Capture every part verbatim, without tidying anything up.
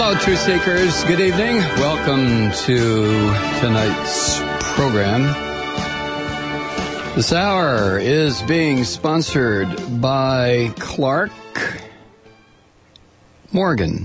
Hello, Truth Seekers. Good evening. Welcome to tonight's program. This hour is being sponsored by Clark Morgan.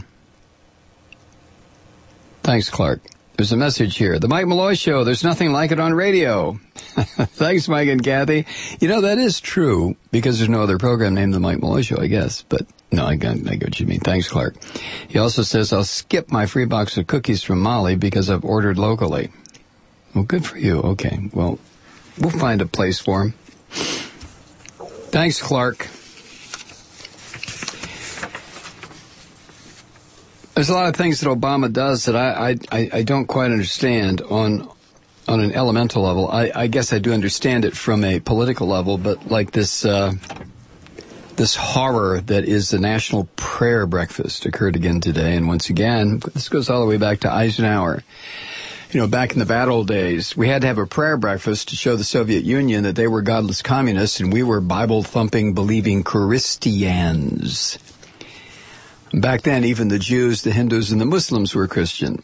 Thanks, Clark. There's a message here. The Mike Malloy Show, there's nothing like it on radio. Thanks, Mike and Kathy. You know, that is true, because there's no other program named The Mike Malloy Show, I guess. But, no, I get, I get what you mean. Thanks, Clark. He also says, I'll skip my free box of cookies from Molly because I've ordered locally. Well, good for you. Okay, well, we'll find a place for him. Thanks, Clark. There's a lot of things that Obama does that I I, I don't quite understand on on an elemental level. I, I guess I do understand it from a political level, but like this uh, this horror that is the National Prayer Breakfast occurred again today, and once again, this goes all the way back to Eisenhower. You know, back in the bad old days, we had to have a prayer breakfast to show the Soviet Union that they were godless communists and we were Bible-thumping, believing Christians. Back then, even the Jews, the Hindus, and the Muslims were Christian.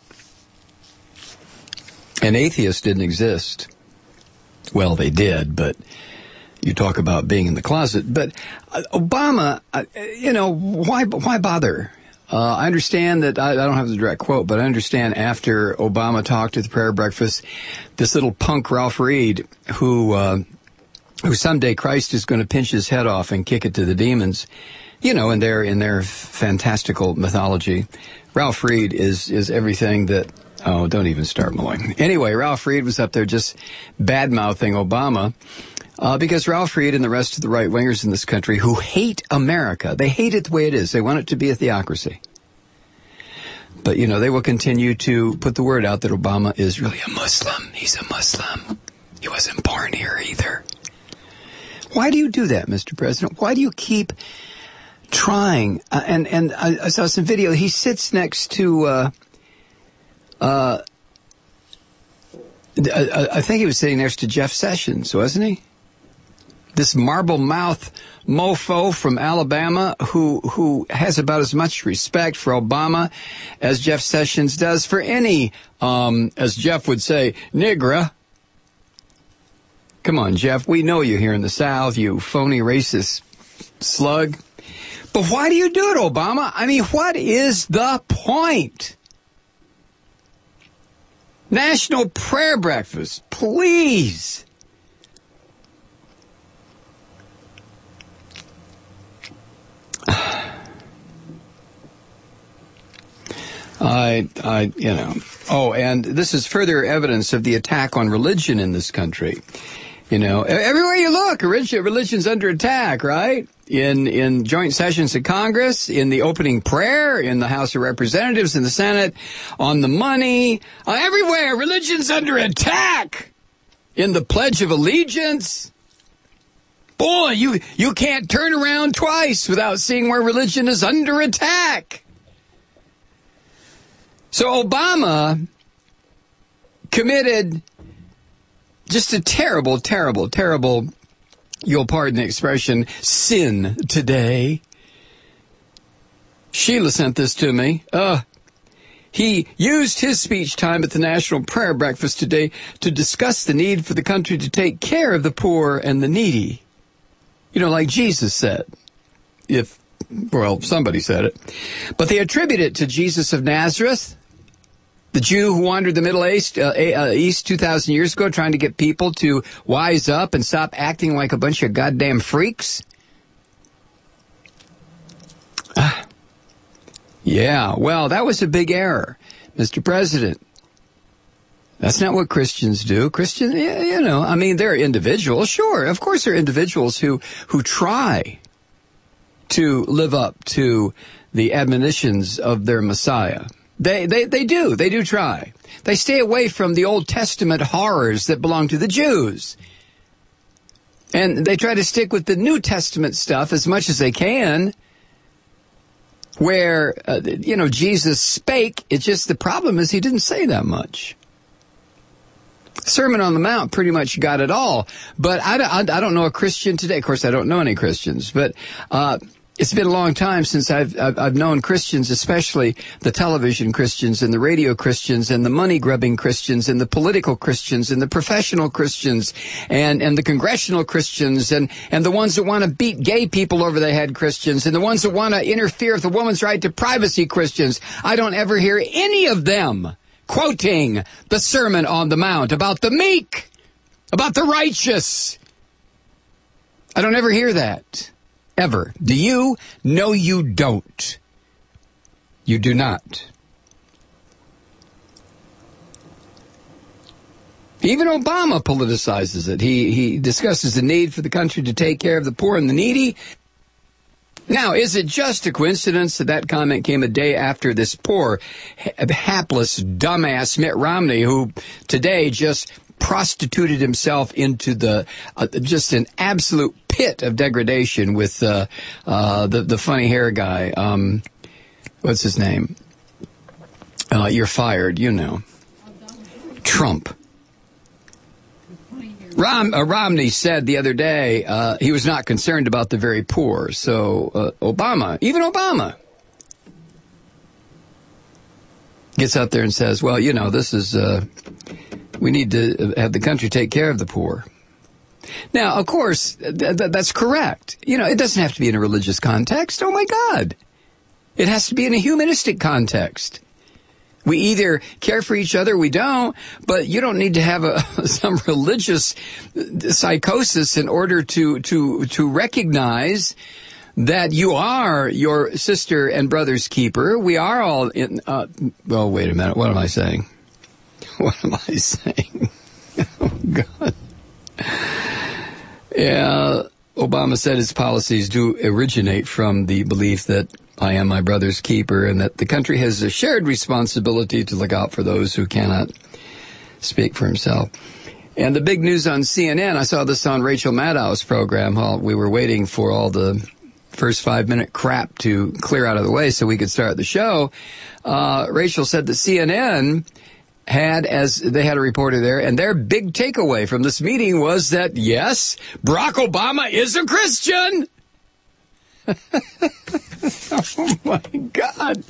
And atheists didn't exist. Well, they did, but you talk about being in the closet. But uh, Obama, uh, you know, why why bother? Uh, I understand that, I, I don't have the direct quote, but I understand after Obama talked at the prayer breakfast, this little punk Ralph Reed, who, uh, who someday Christ is going to pinch his head off and kick it to the demons, you know, in their in their fantastical mythology. Ralph Reed is is everything that, oh, don't even start mowing. Anyway, Ralph Reed was up there just bad-mouthing Obama uh, because Ralph Reed and the rest of the right-wingers in this country who hate America, they hate it the way it is. They want it to be a theocracy. But, you know, they will continue to put the word out that Obama is really a Muslim. He's a Muslim. He wasn't born here either. Why do you do that, Mister President? Why do you keep trying, uh, and and I, I saw some video. He sits next to, uh, uh, I, I think he was sitting next to Jeff Sessions, wasn't he? This marble mouth mofo from Alabama who who has about as much respect for Obama as Jeff Sessions does for any, um, as Jeff would say, nigger. Come on, Jeff. We know you here in the South, you phony racist slug. But why do you do it, Obama? I mean, what is the point? National Prayer Breakfast, please. I, I, you know. Oh, and this is further evidence of the attack on religion in this country. You know, everywhere you look, religion's under attack, right? In in joint sessions of Congress, in the opening prayer, in the House of Representatives, in the Senate, on the money, uh, everywhere, religion's under attack. In the Pledge of Allegiance. Boy, you, you can't turn around twice without seeing where religion is under attack. So Obama committed just a terrible, terrible, terrible, you'll pardon the expression, sin today. Sheila sent this to me. Uh, he used his speech time at the National Prayer Breakfast today to discuss the need for the country to take care of the poor and the needy. You know, like Jesus said. If, well, somebody said it. But they attribute it to Jesus of Nazareth, the Jew who wandered the Middle East, uh, uh, East two thousand years ago, trying to get people to wise up and stop acting like a bunch of goddamn freaks. Ah. Yeah, well, that was a big error, Mister President. That's not what Christians do. Christians, you know, I mean, they're individuals. Sure, of course they're individuals who, who try to live up to the admonitions of their Messiah. They, they, they do. They do try. They stay away from the Old Testament horrors that belong to the Jews. And they try to stick with the New Testament stuff as much as they can, where, uh, you know, Jesus spake. It's just the problem is he didn't say that much. Sermon on the Mount pretty much got it all. But I, I, I don't know a Christian today. Of course, I don't know any Christians. But uh It's been a long time since I've, I've I've known Christians, especially the television Christians and the radio Christians and the money-grubbing Christians and the political Christians and the professional Christians and, and the congressional Christians and, and the ones that want to beat gay people over the head Christians and the ones that want to interfere with the woman's right to privacy Christians. I don't ever hear any of them quoting the Sermon on the Mount about the meek, about the righteous. I don't ever hear that. Ever. Do you? No, you don't. You do not. Even Obama politicizes it. He he discusses the need for the country to take care of the poor and the needy. Now, is it just a coincidence that that comment came a day after this poor, hapless, dumbass Mitt Romney, who today just prostituted himself into the uh, just an absolute pit of degradation with uh, uh, the the funny hair guy. Um, what's his name? Uh, you're fired. You know, Trump. Rom, uh, Romney said the other day uh, he was not concerned about the very poor. So uh, Obama, even Obama, gets out there and says, "Well, you know, this is." Uh, We need to have the country take care of the poor. Now, of course, th- th- that's correct. You know, it doesn't have to be in a religious context. Oh, my God. It has to be in a humanistic context. We either care for each other or we don't, but you don't need to have a, some religious psychosis in order to, to, to recognize that you are your sister and brother's keeper. We are all in, uh, well, wait a minute. What am I saying? What am I saying? Oh, God. Yeah, Obama said his policies do originate from the belief that I am my brother's keeper and that the country has a shared responsibility to look out for those who cannot speak for himself. And the big news on C N N, I saw this on Rachel Maddow's program while we were waiting for all the first five-minute crap to clear out of the way so we could start the show. Uh, Rachel said that C N N had, as they had a reporter there, and their big takeaway from this meeting was that, yes, Barack Obama is a Christian. Oh, my God.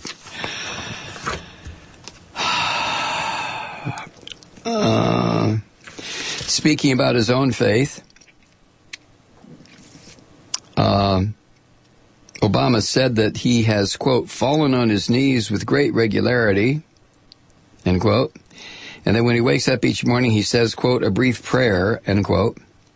Uh, speaking about his own faith, uh, Obama said that he has, quote, fallen on his knees with great regularity, end quote. And then when he wakes up each morning, he says, quote, a brief prayer, end quote.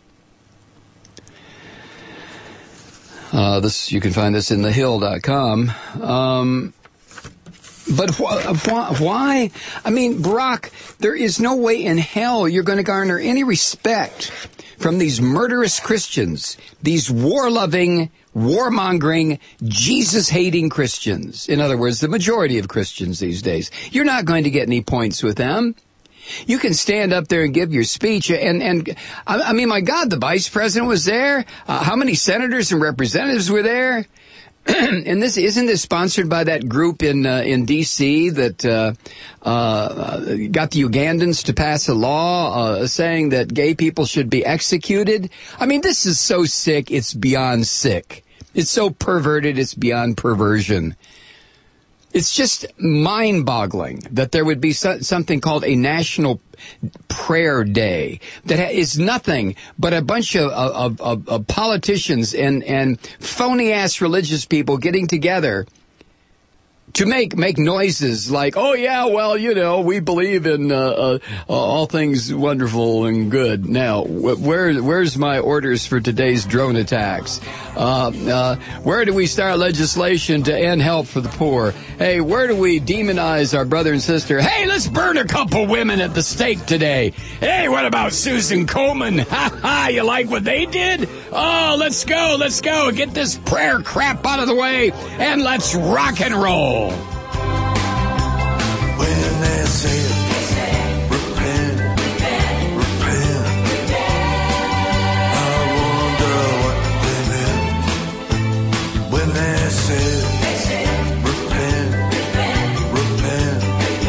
Uh, this, you can find this in the hill dot com. Um, but wh- wh- why? I mean, Barack, there is no way in hell you're going to garner any respect from these murderous Christians, these war-loving, warmongering, Jesus-hating Christians. In other words, the majority of Christians these days. You're not going to get any points with them. You can stand up there and give your speech, and, and I, I mean, my God, the vice president was there. Uh, how many senators and representatives were there? And this isn't this sponsored by that group in uh, in D C that uh, uh, got the Ugandans to pass a law uh, saying that gay people should be executed? I mean, this is so sick, it's beyond sick. It's so perverted, it's beyond perversion. It's just mind-boggling that there would be so, something called a National Prayer Day that ha- is nothing but a bunch of, of, of, of politicians and, and phony-ass religious people getting together to make make noises like, oh, yeah, well, you know, we believe in uh, uh, all things wonderful and good. Now, wh- where where's my orders for today's drone attacks? Uh, uh, where do we start legislation to end help for the poor? Hey, where do we demonize our brother and sister? Hey, let's burn a couple women at the stake today. Hey, what about Susan Komen? Ha ha, you like what they did? Oh, let's go, let's go. Get this prayer crap out of the way, and let's rock and roll. When they say, repent, repent, repent, I wonder what they meant. When they say, repent, repent,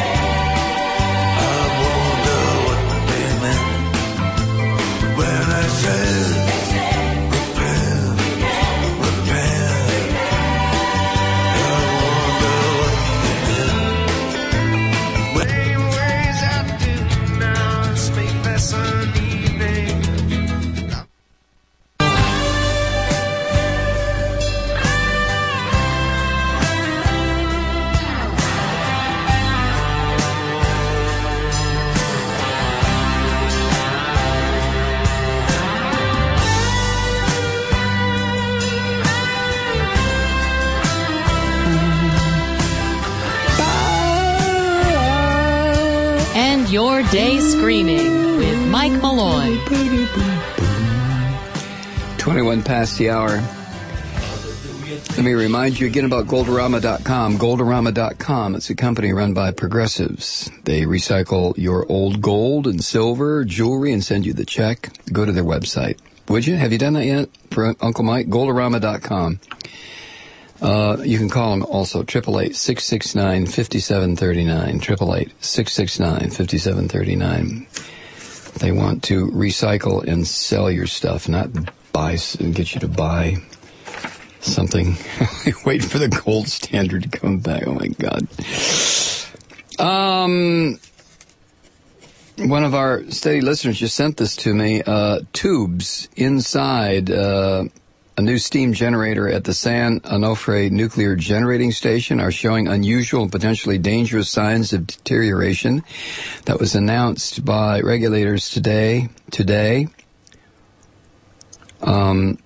I wonder what they meant. When I said, repent, repent, End your day screaming with Mike Malloy. twenty-one past the hour. Let me remind you again about Goldorama dot com. Goldorama dot com. It's a company run by progressives. They recycle your old gold and silver, jewelry, and send you the check. Go to their website. Would you? Have you done that yet for Uncle Mike? Goldorama dot com. Uh, you can call them also, eight eight eight, six six nine, five seven three nine, eight eight eight, six six nine, five seven three nine. They want to recycle and sell your stuff, not buy and get you to buy something. Wait for the gold standard to come back. Oh, my God. Um, one of our steady listeners just sent this to me. Uh, tubes inside uh a new steam generator at the San Onofre Nuclear Generating Station are showing unusual and potentially dangerous signs of deterioration. That was announced by regulators today. Today, um,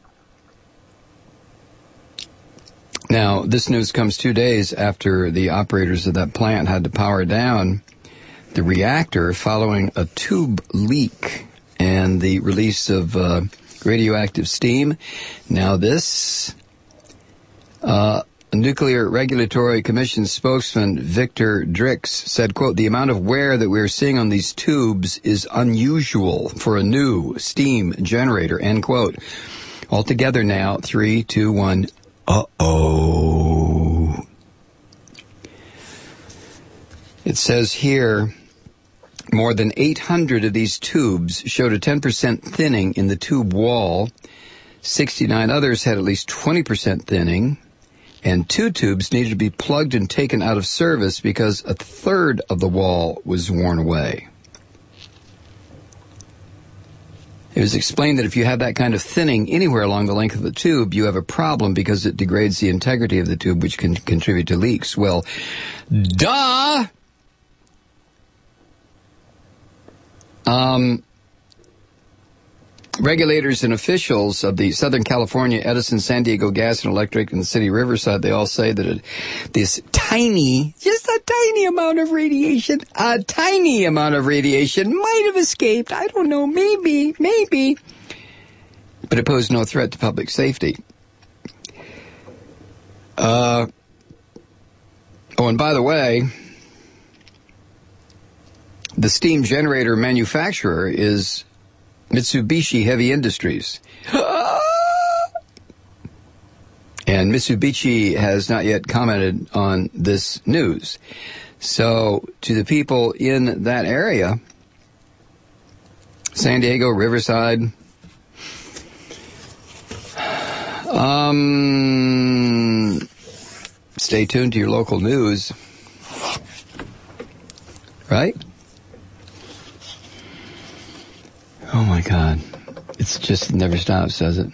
now this news comes two days after the operators of that plant had to power down the reactor following a tube leak and the release of Uh, radioactive steam. Now this, uh, Nuclear Regulatory Commission spokesman Victor Drix said, quote, the amount of wear that we're seeing on these tubes is unusual for a new steam generator, end quote. Altogether now, three, two, one, uh-oh. It says here, more than eight hundred of these tubes showed a ten percent thinning in the tube wall. sixty-nine others had at least twenty percent thinning. And two tubes needed to be plugged and taken out of service because a third of the wall was worn away. It was explained that if you have that kind of thinning anywhere along the length of the tube, you have a problem because it degrades the integrity of the tube, which can contribute to leaks. Well, duh! Um, regulators and officials of the Southern California, Edison, San Diego Gas and Electric, and the city of Riverside, they all say that it, this tiny, just a tiny amount of radiation, a tiny amount of radiation might have escaped. I don't know, maybe, maybe. But it posed no threat to public safety. Uh, oh, and by the way, the steam generator manufacturer is Mitsubishi Heavy Industries. And Mitsubishi has not yet commented on this news. So, to the people in that area, San Diego, Riverside, um, stay tuned to your local news. Right? Oh, my God. It's just never stops, does it?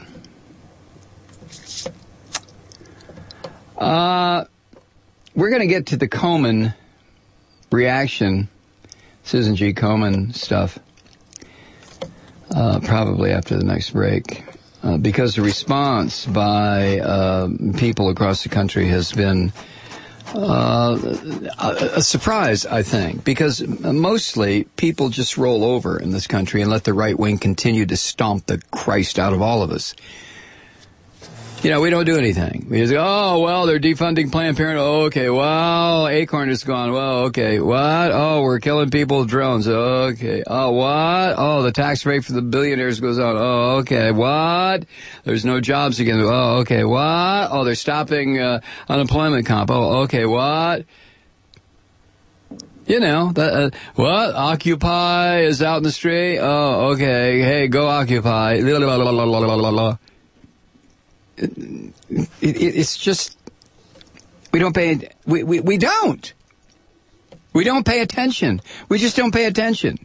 Uh, we're going to get to the Komen reaction, Susan G. Komen stuff, uh, probably after the next break, uh, because the response by uh, people across the country has been Uh, a, a surprise, I think, because mostly people just roll over in this country and let the right wing continue to stomp the Christ out of all of us. You know, we don't do anything. We just go, oh, well, they're defunding Planned Parenthood. Oh, okay, well, Acorn is gone. Well, okay, what? Oh, we're killing people with drones. Okay. Oh, what? Oh, the tax rate for the billionaires goes on. Oh, okay, what? There's no jobs again. Oh, okay, what? Oh, they're stopping uh, unemployment comp. Oh, okay, what? You know, that, uh, what? Occupy is out in the street? Oh, okay, hey, go Occupy. La, la, la, la, la, la, la. It, it, it's just, we don't pay, we, we, we don't. We don't pay attention. We just don't pay attention.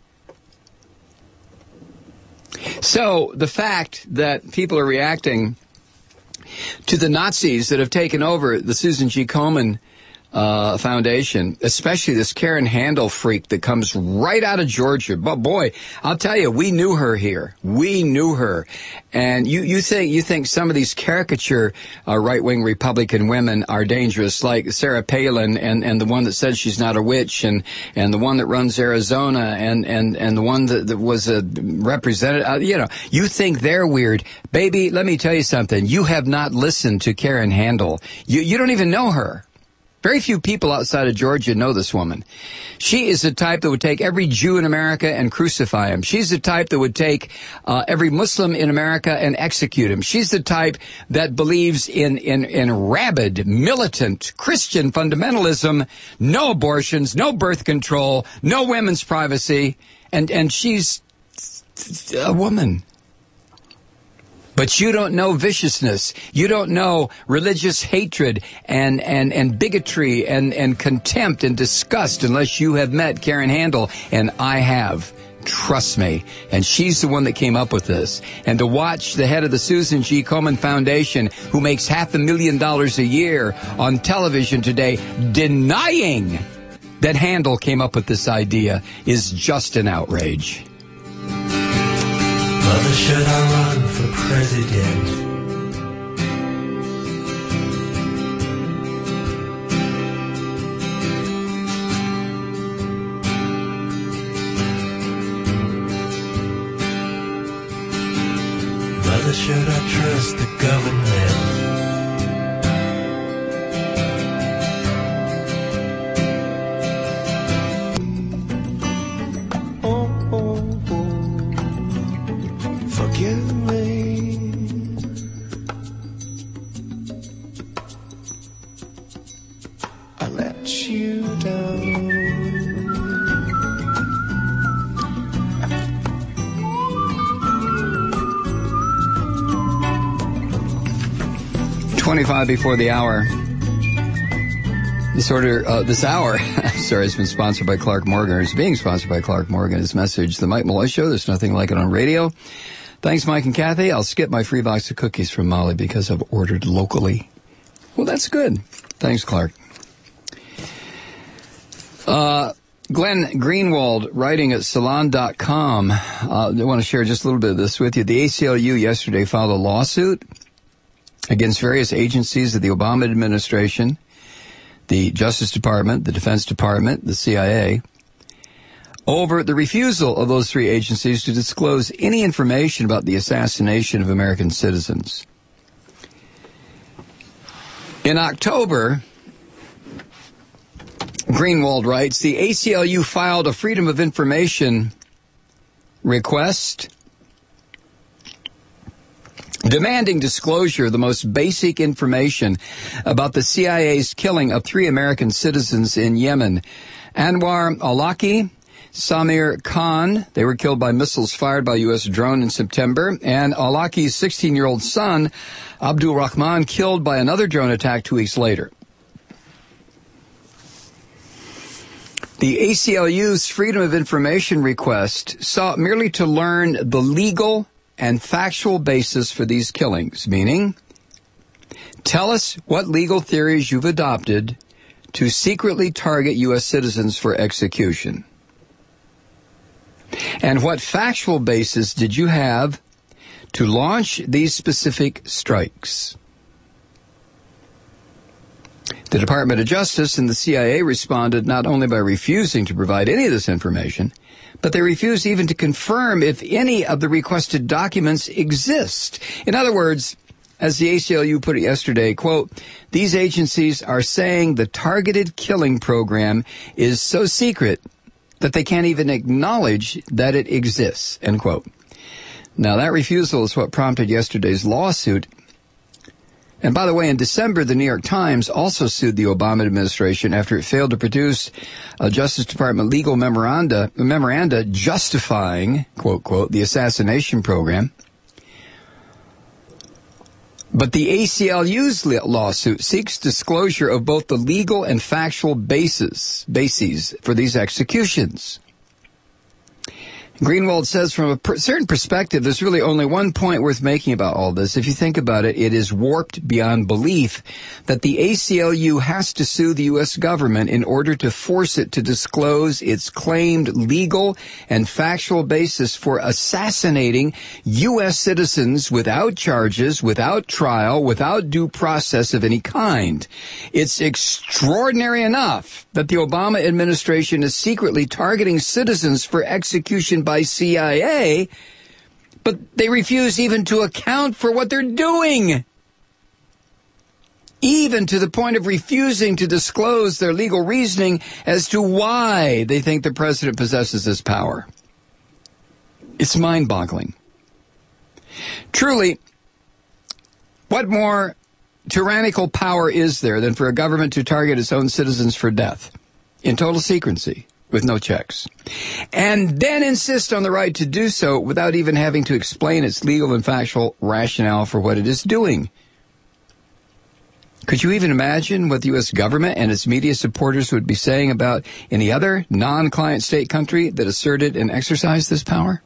So the fact that people are reacting to the Nazis that have taken over the Susan G. Komen uh, Foundation, especially this Karen Handel freak that comes right out of Georgia. But boy, I'll tell you, we knew her here. We knew her. And you, you think, you think some of these caricature, uh, right-wing Republican women are dangerous, like Sarah Palin and, and the one that said she's not a witch and, and the one that runs Arizona and, and, and the one that, that was a representative, uh, you know, you think they're weird. Baby, let me tell you something. You have not listened to Karen Handel. You, you don't even know her. Very few people outside of Georgia know this woman. She is the type that would take every Jew in America and crucify him. She's the type that would take uh, every Muslim in America and execute him. She's the type that believes in, in, in rabid, militant Christian fundamentalism, no abortions, no birth control, no women's privacy, and, and she's a woman. But you don't know viciousness. You don't know religious hatred and, and, and bigotry and, and contempt and disgust unless you have met Karen Handel. And I have. Trust me. And she's the one that came up with this. And to watch the head of the Susan G. Komen Foundation, who makes half a million dollars a year on television today, denying that Handel came up with this idea is just an outrage. Mother, should I run for president? Mother, should I trust the government? Forgive me. I let you down. Twenty-five before the hour. This order, uh, this hour, sorry, has been sponsored by Clark Morgan, or is being sponsored by Clark Morgan. His message, The Mike Malloy Show. There's nothing like it on radio. Thanks, Mike and Kathy. I'll skip my free box of cookies from Molly because I've ordered locally. Well, that's good. Thanks, Clark. Uh, Glenn Greenwald, writing at salon dot com. Uh, I want to share just a little bit of this with you. The A C L U yesterday filed a lawsuit against various agencies of the Obama administration, the Justice Department, the Defense Department, the C I A, over the refusal of those three agencies to disclose any information about the assassination of American citizens. In October, Greenwald writes, the A C L U filed a Freedom of Information request demanding disclosure of the most basic information about the C I A's killing of three American citizens in Yemen. Anwar Awlaki, Samir Khan, they were killed by missiles fired by a U S drone in September, and Awlaki's sixteen-year-old son, Abdul Rahman, killed by another drone attack two weeks later. The A C L U's Freedom of Information request sought merely to learn the legal and factual basis for these killings, meaning, tell us what legal theories you've adopted to secretly target U S citizens for execution. And what factual basis did you have to launch these specific strikes? The Department of Justice and the C I A responded not only by refusing to provide any of this information, but they refused even to confirm if any of the requested documents exist. In other words, as the A C L U put it yesterday, quote, these agencies are saying the targeted killing program is so secret that they can't even acknowledge that it exists, end quote. Now, that refusal is what prompted yesterday's lawsuit. And by the way, in December, the New York Times also sued the Obama administration after it failed to produce a Justice Department legal memoranda, memoranda justifying, quote, quote, the assassination program. But the A C L U's lawsuit seeks disclosure of both the legal and factual basis, bases for these executions. Greenwald says from a per- certain perspective, there's really only one point worth making about all this. If you think about it, it is warped beyond belief that the A C L U has to sue the U S government in order to force it to disclose its claimed legal and factual basis for assassinating U S citizens without charges, without trial, without due process of any kind. It's extraordinary enough that the Obama administration is secretly targeting citizens for execution by C I A, but they refuse even to account for what they're doing. Even to the point of refusing to disclose their legal reasoning as to why they think the president possesses this power. It's mind-boggling. Truly, what more tyrannical power is there than for a government to target its own citizens for death in total secrecy with no checks, and then insist on the right to do so without even having to explain its legal and factual rationale for what it is doing? Could you even imagine what the U S government and its media supporters would be saying about any other non-client state country that asserted and exercised this power?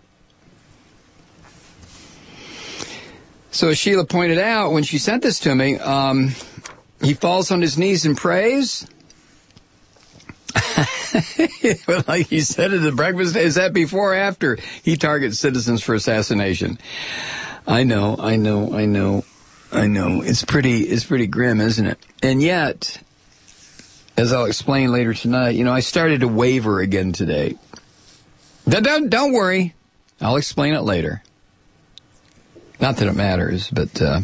So as Sheila pointed out when she sent this to me, um, he falls on his knees and prays. Like he said at the breakfast, is that before or after he targets citizens for assassination? I know, I know, I know, I know. It's pretty, it's pretty grim, isn't it? And yet, as I'll explain later tonight, you know, I started to waver again today. Don't, don't, don't worry. I'll explain it later. Not that it matters, but, uh,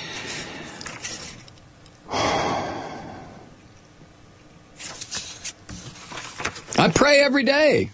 I pray every day.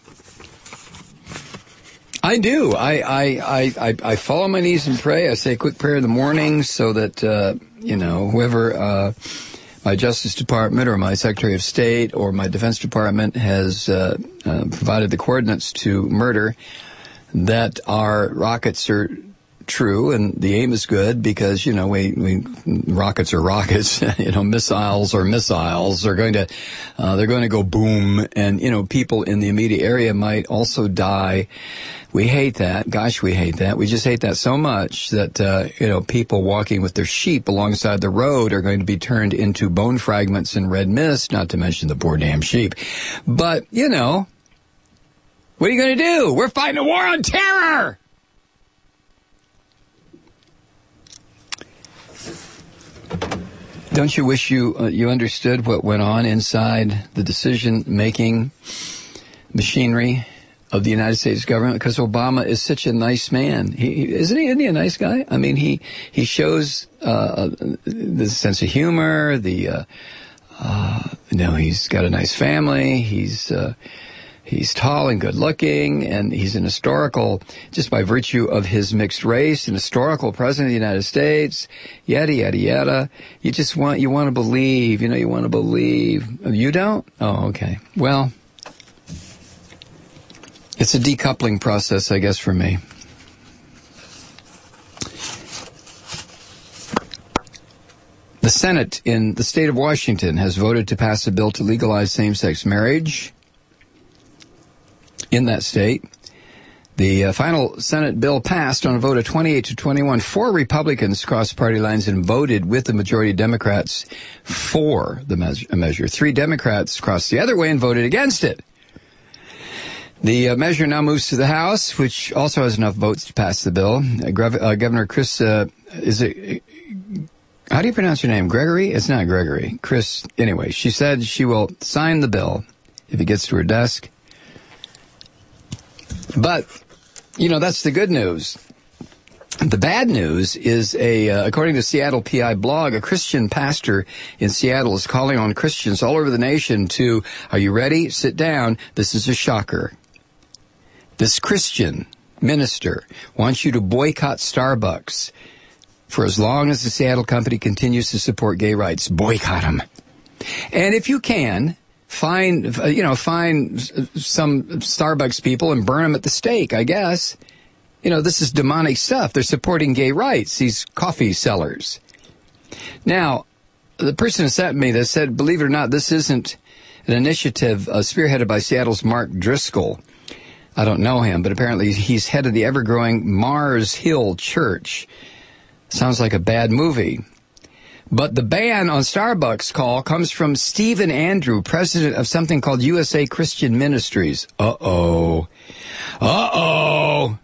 I do. I, I, I, I, I fall on my knees and pray. I say a quick prayer in the morning so that, uh, you know, whoever, uh, my Justice Department or my Secretary of State or my Defense Department has, uh, uh provided the coordinates to murder, that our rockets are true and the aim is good because, you know, we, we rockets are rockets, you know, missiles are missiles. They're going to, uh, they're going to go boom, and, you know, people in the immediate area might also die. We hate that. Gosh, we hate that. We just hate that so much that, uh, you know, people walking with their sheep alongside the road are going to be turned into bone fragments and red mist, not to mention the poor damn sheep. But, you know, what are you going to do? We're fighting a war on terror! Don't you wish you uh, you understood what went on inside the decision-making machinery of the United States government? Because Obama is such a nice man. He, isn't he? Isn't he a nice guy? I mean, he he shows uh, the sense of humor. The uh, uh, you know, he's got a nice family. He's uh, He's tall and good-looking, and he's an historical, just by virtue of his mixed race, an historical president of the United States, yada, yada, yada. You just want, you want to believe, you know, you want to believe. You don't? Oh, okay. Well, it's a decoupling process, I guess, for me. The Senate in the state of Washington has voted to pass a bill to legalize same-sex marriage in that state. The uh, final Senate bill passed on a vote of twenty-eight to twenty-one. Four Republicans crossed party lines and voted with the majority of Democrats for the me- measure. Three Democrats crossed the other way and voted against it. The uh, measure now moves to the House, which also has enough votes to pass the bill. Uh, Gov- uh, Governor Chris, uh, is it, how do you pronounce your name? Gregory? It's not Gregory. Chris, anyway, she said she will sign the bill if it gets to her desk. But, you know, that's the good news. The bad news is, a uh, according to Seattle P I blog, a Christian pastor in Seattle is calling on Christians all over the nation to, are you ready? Sit down. This is a shocker. This Christian minister wants you to boycott Starbucks for as long as the Seattle company continues to support gay rights. Boycott them. And if you can, find, you know, find some Starbucks people and burn them at the stake, I guess. You know, this is demonic stuff. They're supporting gay rights, these coffee sellers. Now, the person who sent me this said, believe it or not, this isn't an initiative uh, spearheaded by Seattle's Mark Driscoll. I don't know him, but apparently he's head of the ever-growing Mars Hill Church. Sounds like a bad movie. But the ban on Starbucks call comes from Stephen Andrew, president of something called U S A Christian Ministries. Uh-oh. Uh-oh.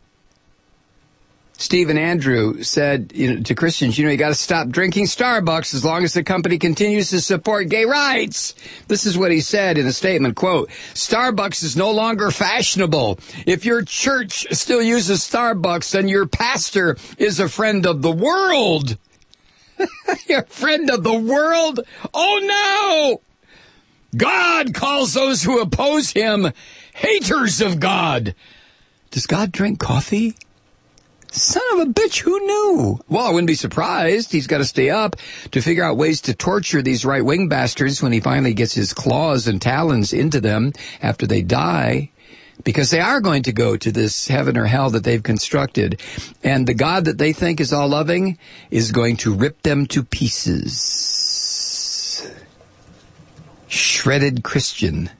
Stephen Andrew said you know, to Christians, you know, you got to stop drinking Starbucks as long as the company continues to support gay rights. This is what he said in a statement, quote, Starbucks is no longer fashionable. If your church still uses Starbucks, then your pastor is a friend of the world. You're a friend of the world? Oh, no! God calls those who oppose him haters of God. Does God drink coffee? Son of a bitch, who knew? Well, I wouldn't be surprised. He's got to stay up to figure out ways to torture these right-wing bastards when he finally gets his claws and talons into them after they die, because they are going to go to this heaven or hell that they've constructed. And the God that they think is all-loving is going to rip them to pieces. Shredded Christian.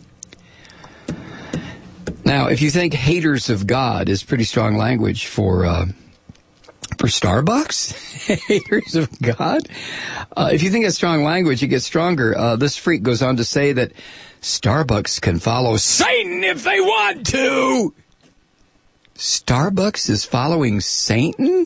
Now, if you think haters of God is pretty strong language for uh, for Starbucks, haters of God, uh, if you think it's strong language, it gets stronger. Uh, this freak goes on to say that Starbucks can follow Satan if they want to. Starbucks is following Satan?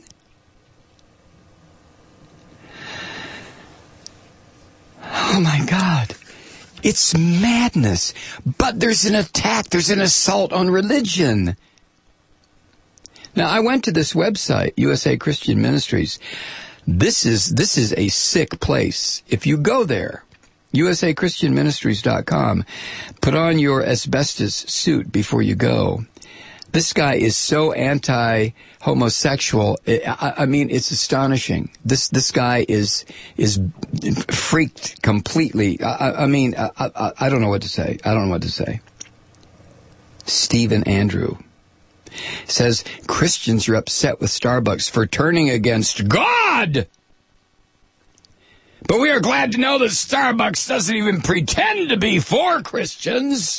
Oh, my God. It's madness. But there's an attack. There's an assault on religion. Now, I went to this website, U S A Christian Ministries. This is this is a sick place. If you go there, U S A Christian Ministries dot com, put on your asbestos suit before you go. This guy is so anti-homosexual. I, I mean, it's astonishing. This this guy is is freaked completely. I, I mean, I, I, I don't know what to say. I don't know what to say. Stephen Andrew says Christians are upset with Starbucks for turning against God. But we are glad to know that Starbucks doesn't even pretend to be for Christians.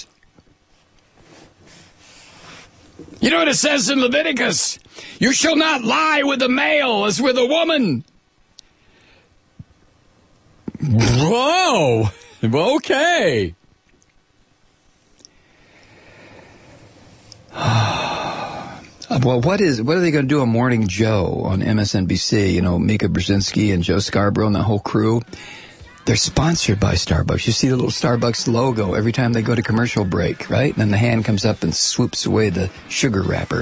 You know what it says in Leviticus? You shall not lie with a male as with a woman. Whoa. Okay. Well, what is what are they going to do on Morning Joe on M S N B C? You know, Mika Brzezinski and Joe Scarborough and the whole crew. They're sponsored by Starbucks. You see the little Starbucks logo every time they go to commercial break, right? And then the hand comes up and swoops away the sugar wrapper.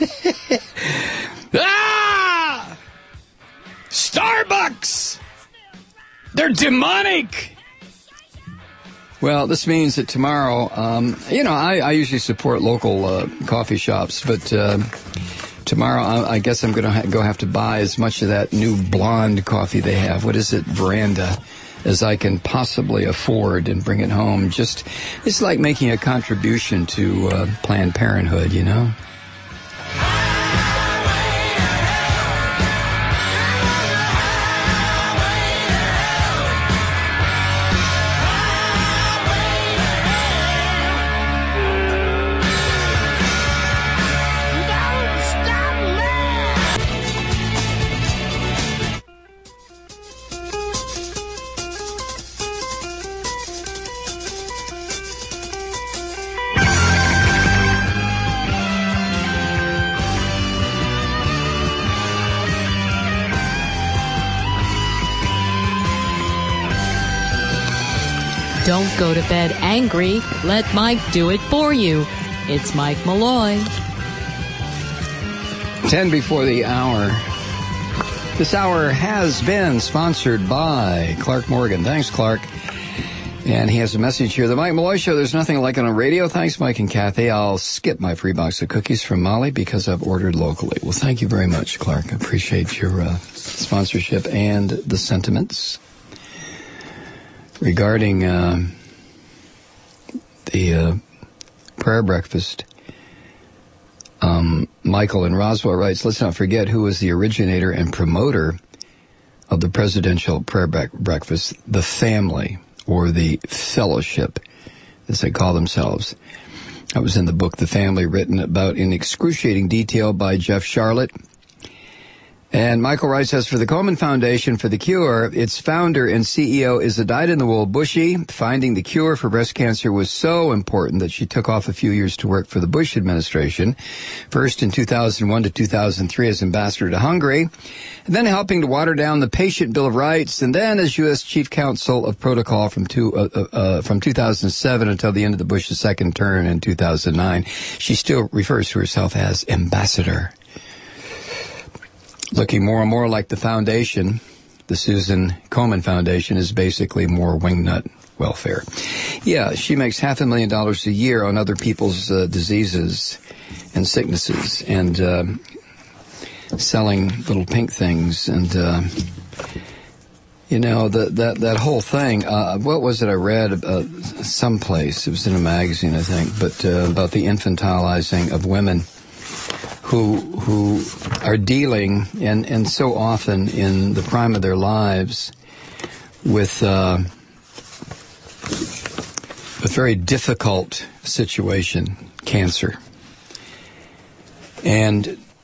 Ah! Starbucks! They're demonic! Well, this means that tomorrow, um, you know, I, I usually support local uh, coffee shops, but uh, tomorrow I, I guess I'm going to ha- go have to buy as much of that new blonde coffee they have. What is it? Veranda. As I can possibly afford and bring it home. Just, it's like making a contribution to uh, Planned Parenthood, you know? Don't go to bed angry. Let Mike do it for you. It's Mike Malloy. Ten before the hour. This hour has been sponsored by Clark Morgan. Thanks, Clark. And he has a message here. The Mike Malloy Show, there's nothing like it on radio. Thanks, Mike and Kathy. I'll skip my free box of cookies from Molly because I've ordered locally. Well, thank you very much, Clark. I appreciate your uh, sponsorship and the sentiments. Regarding uh, the uh, prayer breakfast, um, Michael in Roswell writes, let's not forget who was the originator and promoter of the presidential prayer bre- breakfast, the family, or the fellowship, as they call themselves. That was in the book The Family, written about in excruciating detail by Jeff Sharlet. And Michael Wright says, for the Komen Foundation for the Cure, its founder and C E O is a dyed-in-the-wool Bushy. Finding the cure for breast cancer was so important that she took off a few years to work for the Bush administration, first in two thousand one to two thousand three as ambassador to Hungary, and then helping to water down the Patient Bill of Rights, and then as U S Chief Counsel of Protocol from, two, uh, uh, from two thousand seven until the end of the Bush's second term in two thousand nine. She still refers to herself as ambassador. Looking more and more like the foundation, the Susan Komen Foundation is basically more wingnut welfare. Yeah, she makes half a million dollars a year on other people's uh, diseases and sicknesses and uh, selling little pink things. And, uh, you know, the, that, that whole thing, uh, what was it I read uh, someplace? It was in a magazine, I think, but uh, about the infantilizing of women who who are dealing, and, and so often in the prime of their lives, with uh, a very difficult situation, cancer. And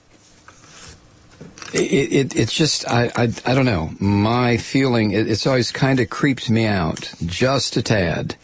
it, it it's just, I, I, I don't know, my feeling, it, it's always kind of creeped me out, just a tad.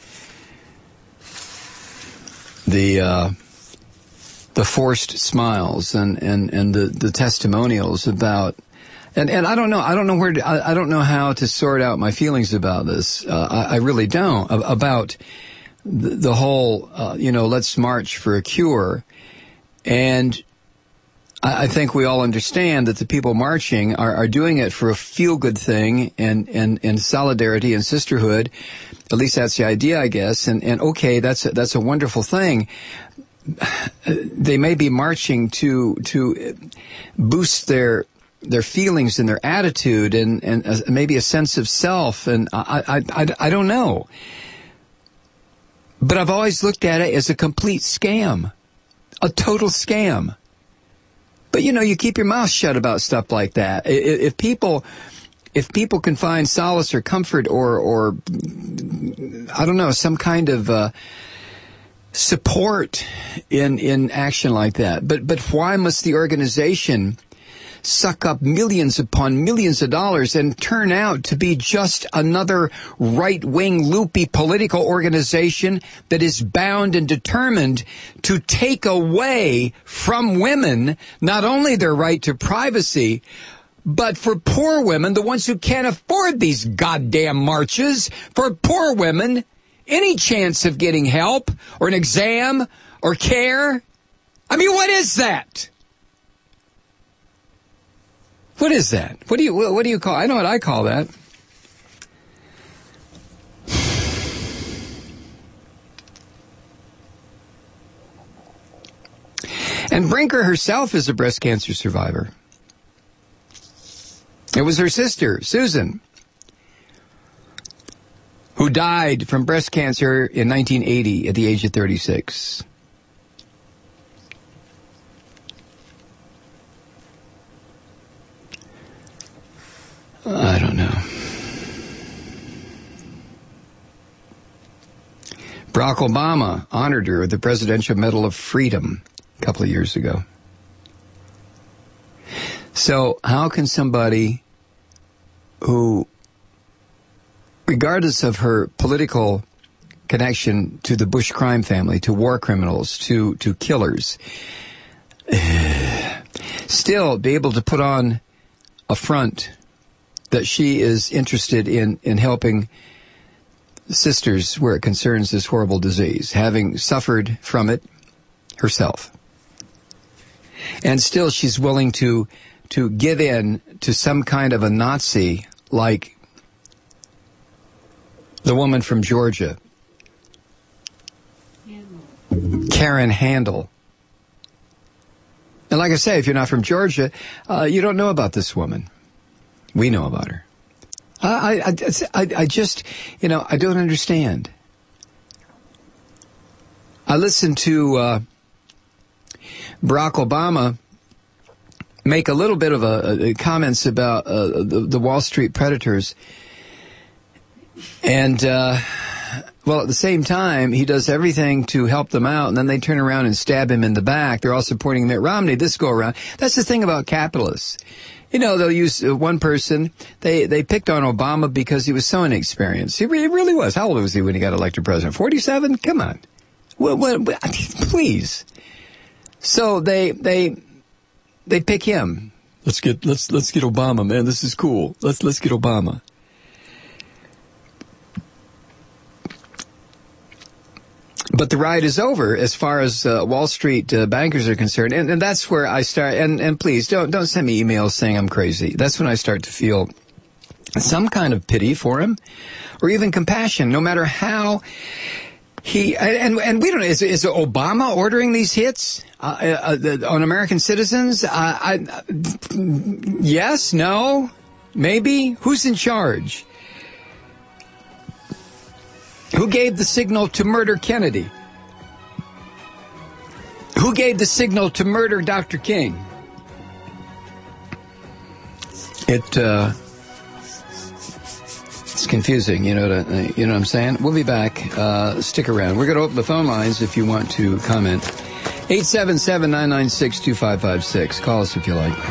The... Uh, the forced smiles and, and, and the, the testimonials about, and, and I don't know, I don't know where to, I, I don't know how to sort out my feelings about this. Uh, I, I really don't, about the, the whole, uh, you know, let's march for a cure. And I, I think we all understand that the people marching are, are doing it for a feel-good thing and, and, and solidarity and sisterhood. At least that's the idea, I guess. And, and okay, that's a, that's a wonderful thing. They may be marching to to boost their their feelings and their attitude and and uh, maybe a sense of self, and I, I I I don't know. But I've always looked at it as a complete scam, a total scam. But you know, you keep your mouth shut about stuff like that. If people if people can find solace or comfort or or I don't know, some kind of uh, support in in action like that. But but why must the organization suck up millions upon millions of dollars and turn out to be just another right-wing, loopy political organization that is bound and determined to take away from women not only their right to privacy, but for poor women, the ones who can't afford these goddamn marches, for poor women, any chance of getting help or an exam or care? I mean, what is that? What is that? What do you what do you call? I know what I call that. And Brinker herself is a breast cancer survivor. It was her sister, Susan, who died from breast cancer in nineteen eighty at the age of thirty-six. I don't know. Barack Obama honored her with the Presidential Medal of Freedom a couple of years ago. So how can somebody who, regardless of her political connection to the Bush crime family, to war criminals, to, to killers, still be able to put on a front that she is interested in, in helping sisters where it concerns this horrible disease, having suffered from it herself. And still she's willing to to give in to some kind of a Nazi like the woman from Georgia, Handel. Karen Handel. And like I say, if you're not from Georgia, uh, you don't know about this woman. We know about her. I, I, I, I just, you know, I don't understand. I listened to uh, Barack Obama make a little bit of a, a comments about uh, the, the Wall Street predators, and uh, well, at the same time, he does everything to help them out, and then they turn around and stab him in the back. They're all supporting Mitt Romney this go around. That's the thing about capitalists. You know, they'll use uh, one person. They they picked on Obama because he was so inexperienced. He really, really was. How old was he when he got elected president? forty-seven? Come on. What, what, what, please. So they they they pick him. Let's get let's let's get Obama, man. This is cool. Let's let's get Obama. But the ride is over as far as uh, Wall Street uh, bankers are concerned, and, and that's where I start. And, and please don't don't send me emails saying I'm crazy. That's when I start to feel some kind of pity for him, or even compassion. No matter how he and and we don't know, is is Obama ordering these hits uh, uh, on American citizens? Uh, I, yes, no, maybe. Who's in charge? Who gave the signal to murder Kennedy? Who gave the signal to murder Doctor King? It, uh, it's confusing, you know what, I, you know what I'm saying? We'll be back. Uh, stick around. We're going to open the phone lines if you want to comment. eight seven seven, nine nine six, two five five six. Call us if you like.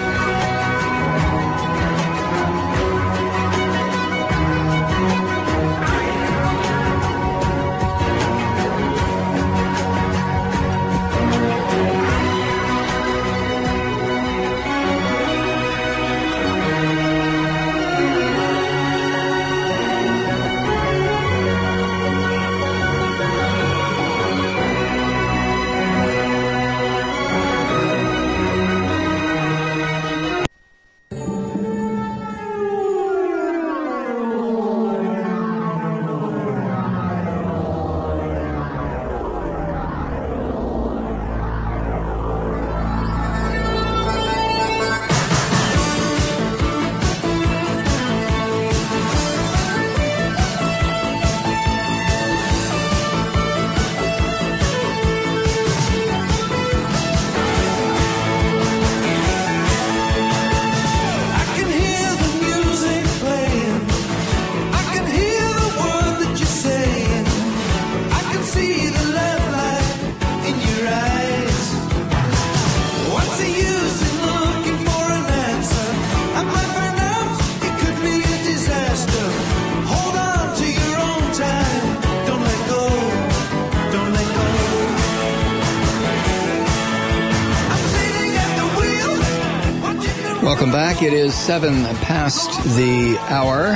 Welcome back. It is seven past the hour.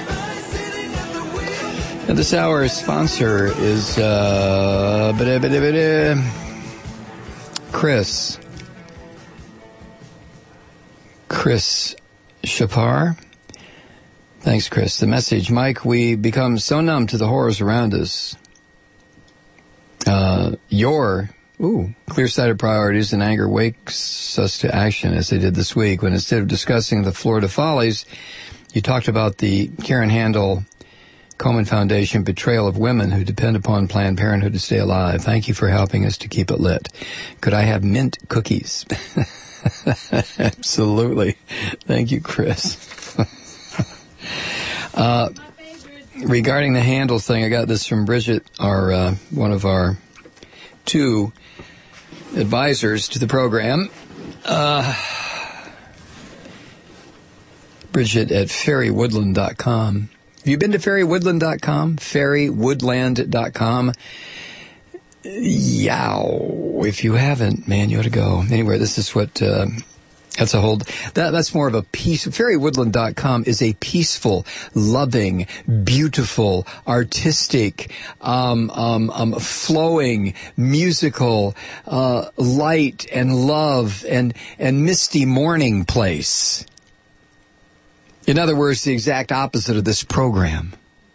And this hour's sponsor is uh, Chris. Chris Shapar. Thanks, Chris. The message, Mike, we become so numb to the horrors around us. Uh, your... Ooh, clear-sighted priorities and anger wakes us to action, as they did this week, when instead of discussing the Florida follies, you talked about the Karen Handel Komen Foundation betrayal of women who depend upon Planned Parenthood to stay alive. Thank you for helping us to keep it lit. Could I have mint cookies? Absolutely. Thank you, Chris. uh, regarding the Handel thing, I got this from Bridget, our uh, one of our two advisors to the program. Uh, Bridget at fairy woodland dot com. Have you been to fairy woodland dot com? fairy woodland dot com. Yow. If you haven't, man, you ought to go. Anyway, this is what... Uh, That's a whole, that, that's more of a peace. fairy woodland dot com is a peaceful, loving, beautiful, artistic, um, um, um, flowing, musical, uh, light and love and, and misty morning place. In other words, the exact opposite of this program.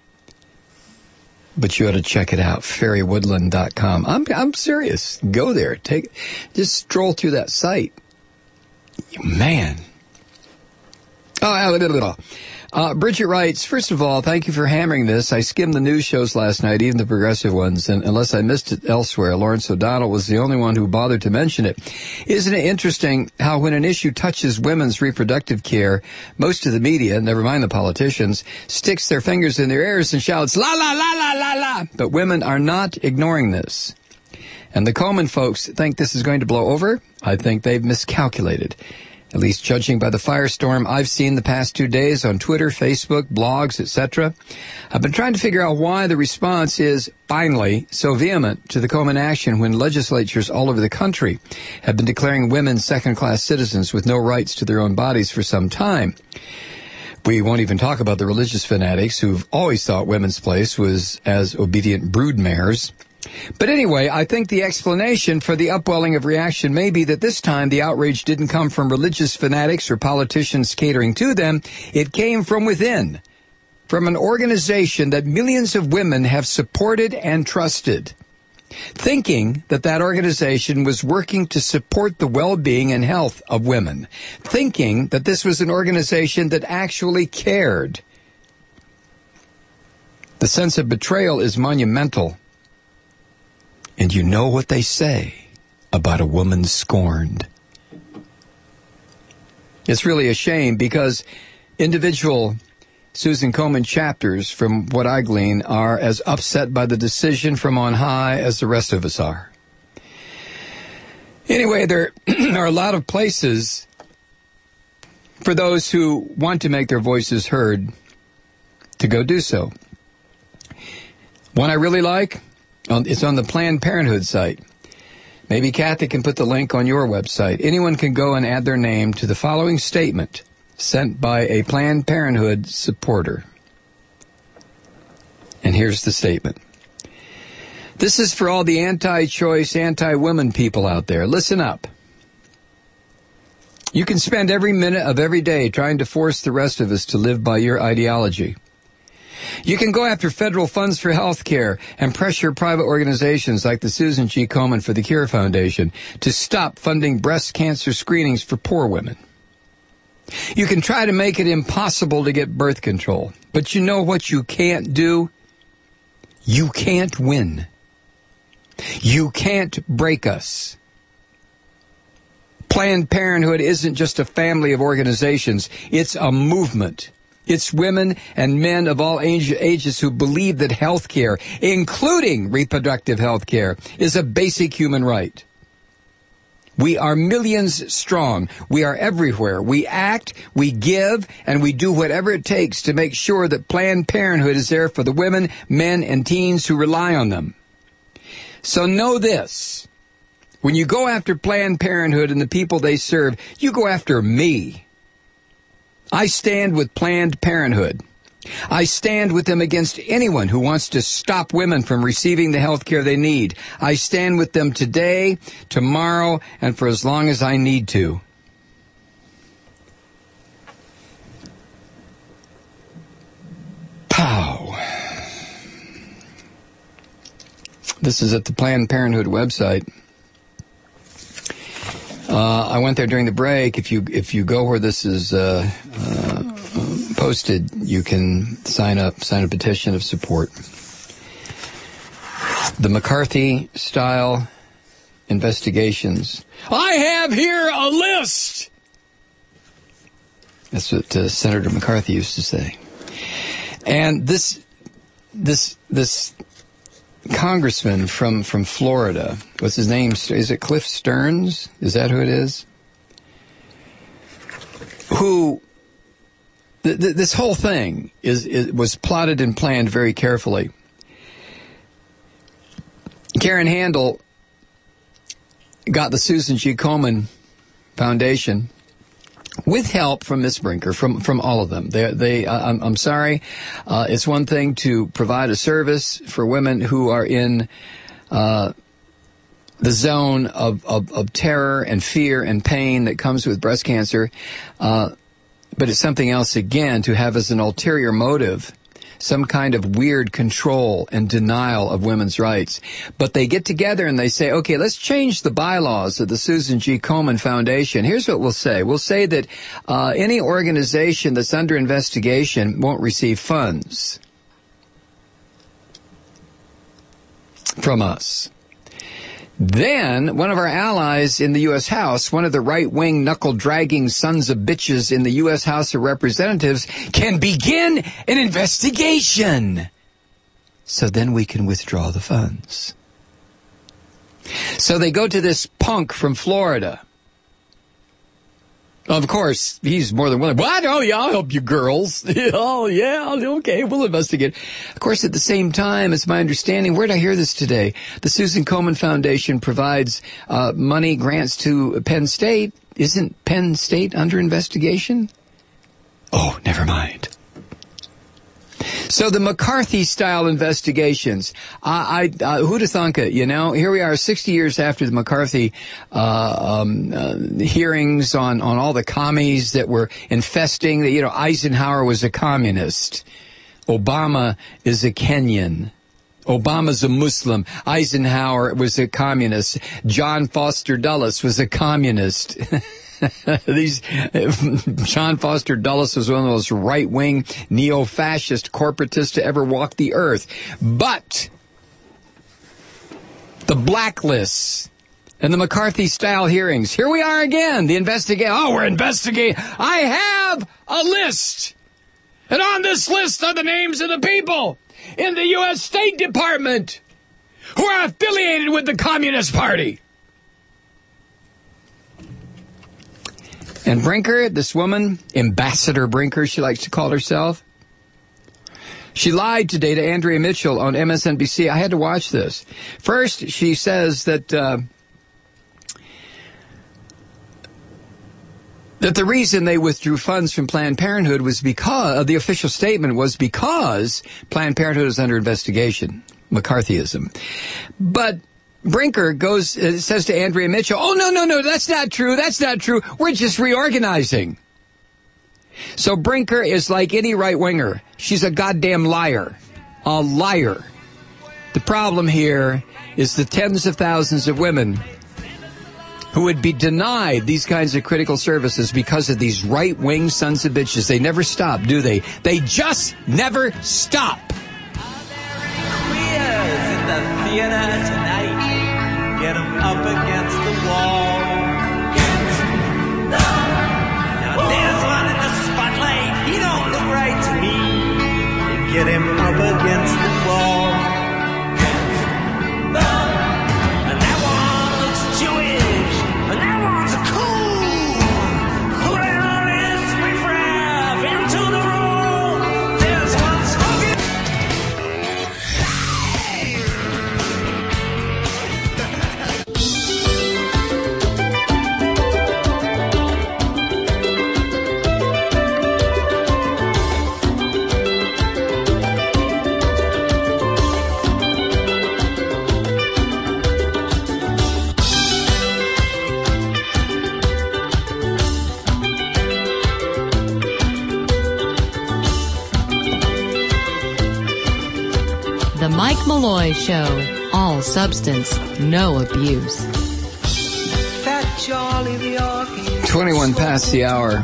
But you ought to check it out, fairy woodland dot com. I'm, I'm serious. Go there. Take, just stroll through that site. Man. Oh, Uh, Bridget writes, first of all, thank you for hammering this. I skimmed the news shows last night, even the progressive ones, and unless I missed it elsewhere, Lawrence O'Donnell was the only one who bothered to mention it. Isn't it interesting how when an issue touches women's reproductive care, most of the media, never mind the politicians, sticks their fingers in their ears and shouts, la, la, la, la, la, la. But women are not ignoring this. And the Komen folks think this is going to blow over. I think they've miscalculated. At least judging by the firestorm I've seen the past two days on Twitter, Facebook, blogs, et cetera. I've been trying to figure out why the response is, finally, so vehement to the Komen action when legislatures all over the country have been declaring women second-class citizens with no rights to their own bodies for some time. We won't even talk about the religious fanatics who've always thought women's place was as obedient broodmares. But anyway, I think the explanation for the upwelling of reaction may be that this time the outrage didn't come from religious fanatics or politicians catering to them. It came from within, from an organization that millions of women have supported and trusted, thinking that that organization was working to support the well-being and health of women, thinking that this was an organization that actually cared. The sense of betrayal is monumental. And you know what they say about a woman scorned. It's really a shame because individual Susan Komen chapters, from what I glean, are as upset by the decision from on high as the rest of us are. Anyway, there are a lot of places for those who want to make their voices heard to go do so. One I really like, it's on the Planned Parenthood site. Maybe Kathy can put the link on your website. Anyone can go and add their name to the following statement sent by a Planned Parenthood supporter. And here's the statement. This is for all the anti-choice, anti-women people out there. Listen up. You can spend every minute of every day trying to force the rest of us to live by your ideology. You can go after federal funds for health care and pressure private organizations like the Susan G. Komen for the Cure Foundation to stop funding breast cancer screenings for poor women. You can try to make it impossible to get birth control. But you know what you can't do? You can't win. You can't break us. Planned Parenthood isn't just a family of organizations. It's a movement. It's women and men of all ages who believe that health care, including reproductive health care, is a basic human right. We are millions strong. We are everywhere. We act, we give, and we do whatever it takes to make sure that Planned Parenthood is there for the women, men, and teens who rely on them. So know this. When you go after Planned Parenthood and the people they serve, you go after me. I stand with Planned Parenthood. I stand with them against anyone who wants to stop women from receiving the health care they need. I stand with them today, tomorrow, and for as long as I need to. Pow. This is at the Planned Parenthood website. Uh, I went there during the break. If you if you go where this is uh, uh, posted, you can sign up, sign a petition of support. The McCarthy-style investigations. I have here a list. That's what uh, Senator McCarthy used to say. And this this this. Congressman from, from Florida, what's his name? Is it Cliff Stearns? Is that who it is? Who, th- th- this whole thing is, is was plotted and planned very carefully. Karen Handel got the Susan G. Komen Foundation with help from Miz Brinker, from from all of them. They, they. Uh, I'm, I'm sorry. Uh, it's one thing to provide a service for women who are in uh, the zone of, of, of terror and fear and pain that comes with breast cancer. Uh, but it's something else, again, to have as an ulterior motive some kind of weird control and denial of women's rights. But they get together and they say, okay, let's change the bylaws of the Susan G. Komen Foundation. Here's what we'll say. We'll say that uh, any organization that's under investigation won't receive funds from us. Then, one of our allies in the U S House, one of the right-wing, knuckle-dragging sons of bitches in the U S House of Representatives, can begin an investigation. So then we can withdraw the funds. So they go to this punk from Florida. Of course, he's more than willing. What? Oh, yeah, I'll help you girls. Oh, yeah, okay, we'll investigate. Of course, at the same time, it's my understanding, where did I hear this today? The Susan Komen Foundation provides uh, money, grants to Penn State. Isn't Penn State under investigation? Oh, never mind. So the McCarthy-style investigations, I, I, uh, who'd have thunk it, you know? Here we are sixty years after the McCarthy uh, um, uh, hearings on, on all the commies that were infesting. You know, Eisenhower was a communist. Obama is a Kenyan. Obama's a Muslim. Eisenhower was a communist. John Foster Dulles was a communist. These, John Foster Dulles was one of those right-wing, neo-fascist corporatists to ever walk the earth. But the blacklists and the McCarthy-style hearings, here we are again, the investigate. Oh, we're investigating. I have a list. And on this list are the names of the people in the U S State Department who are affiliated with the Communist Party. And Brinker, this woman, Ambassador Brinker, she likes to call herself, she lied today to Andrea Mitchell on M S N B C. I had to watch this. First, she says that uh, that the reason they withdrew funds from Planned Parenthood was because, uh, the official statement was because Planned Parenthood is under investigation, McCarthyism. But Brinker goes, uh, says to Andrea Mitchell, oh, no, no, no, that's not true. That's not true. We're just reorganizing. So Brinker is like any right-winger. She's a goddamn liar. A liar. The problem here is the tens of thousands of women who would be denied these kinds of critical services because of these right-wing sons of bitches. They never stop, do they? They just never stop. Queers in the theater tonight. Get him up against the wall. Now there's one in the spotlight. He don't look right to me. Get him up against the wall. And that one looks Jewish. And that one's a cool. Well, it's riff-raff into the room. There's one smoking. The Mike Malloy Show. All substance, no abuse. Fat Charlie the Archangel. twenty-one past the hour.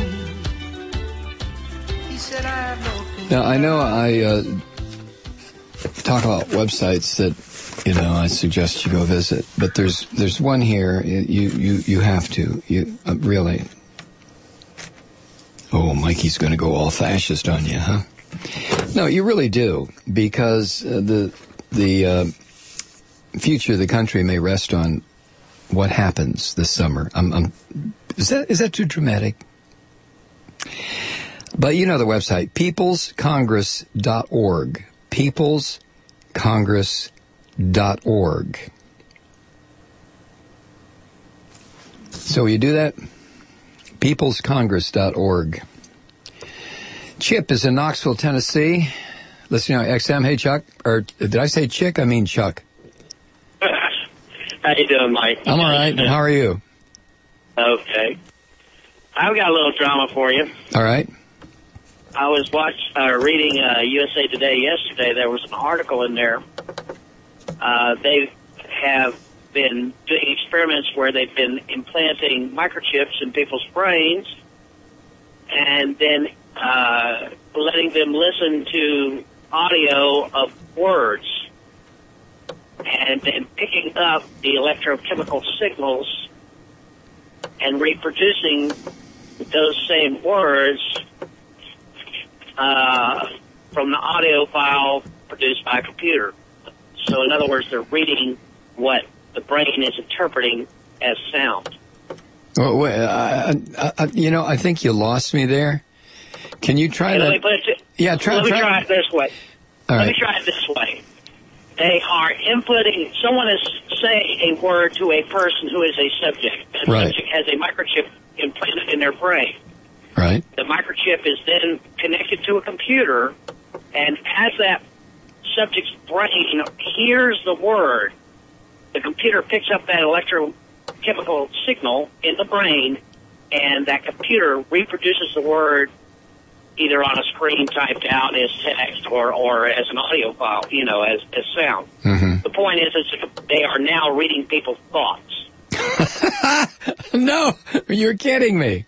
He said, I have no Now, I know I uh, talk about websites that, you know, I suggest you go visit, but there's there's one here you you, you have to, you uh, really. Oh, Mikey's going to go all fascist on you, huh? No, you really do, because uh, the the uh, future of the country may rest on what happens this summer. I'm, I'm, is that is that too dramatic? But you know the website, peoples congress dot org. peoples congress dot org. So will you do that? peoples congress dot org. Chip is in Knoxville, Tennessee. Listening on X M. Hey, Chuck. Or did I say Chick? I mean Chuck. How you doing, Mike? I'm all right. How are you? Okay. I've got a little drama for you. All right. I was watch, uh, reading uh, U S A Today yesterday. There was an article in there. Uh, they have been doing experiments where they've been implanting microchips in people's brains and then uh, letting them listen to audio of words and then picking up the electrochemical signals and reproducing those same words uh, from the audio file produced by a computer. So in other words, they're reading what the brain is interpreting as sound. Well, wait, uh, uh, uh, you know, I think you lost me there. Can you try Okay, that? let me put it to, yeah, try, let me try. try it this way. All let right. me try it this way. They are inputting, someone is saying a word to a person who is a subject. The Right. subject has a microchip implanted in their brain. Right. The microchip is then connected to a computer, and as that subject's brain hears the word, the computer picks up that electrochemical signal in the brain, and that computer reproduces the word either on a screen typed out as text or, or as an audio file, you know, as, as sound. Mm-hmm. The point is, is that they are now reading people's thoughts. No, you're kidding me.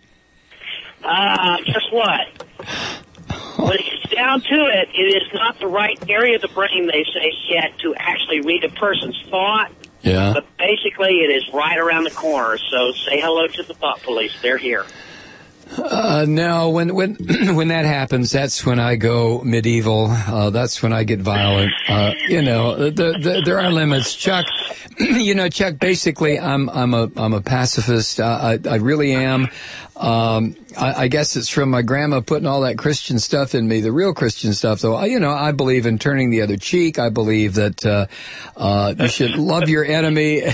Uh, guess what? When it gets down to it, it is not the right area of the brain, they say, yet to actually read a person's thought. Yeah. But basically, it is right around the corner. So say hello to the thought police. They're here. Uh, no, when when when that happens, that's when I go medieval. Uh, that's when I get violent. Uh, you know, the, the, there are limits, Chuck. You know, Chuck. Basically, I'm I'm a I'm a pacifist. Uh, I I really am. Um, I, I guess it's from my grandma putting all that Christian stuff in me, the real Christian stuff, though. I, you know, I believe in turning the other cheek. I believe that uh, uh, you should love your enemy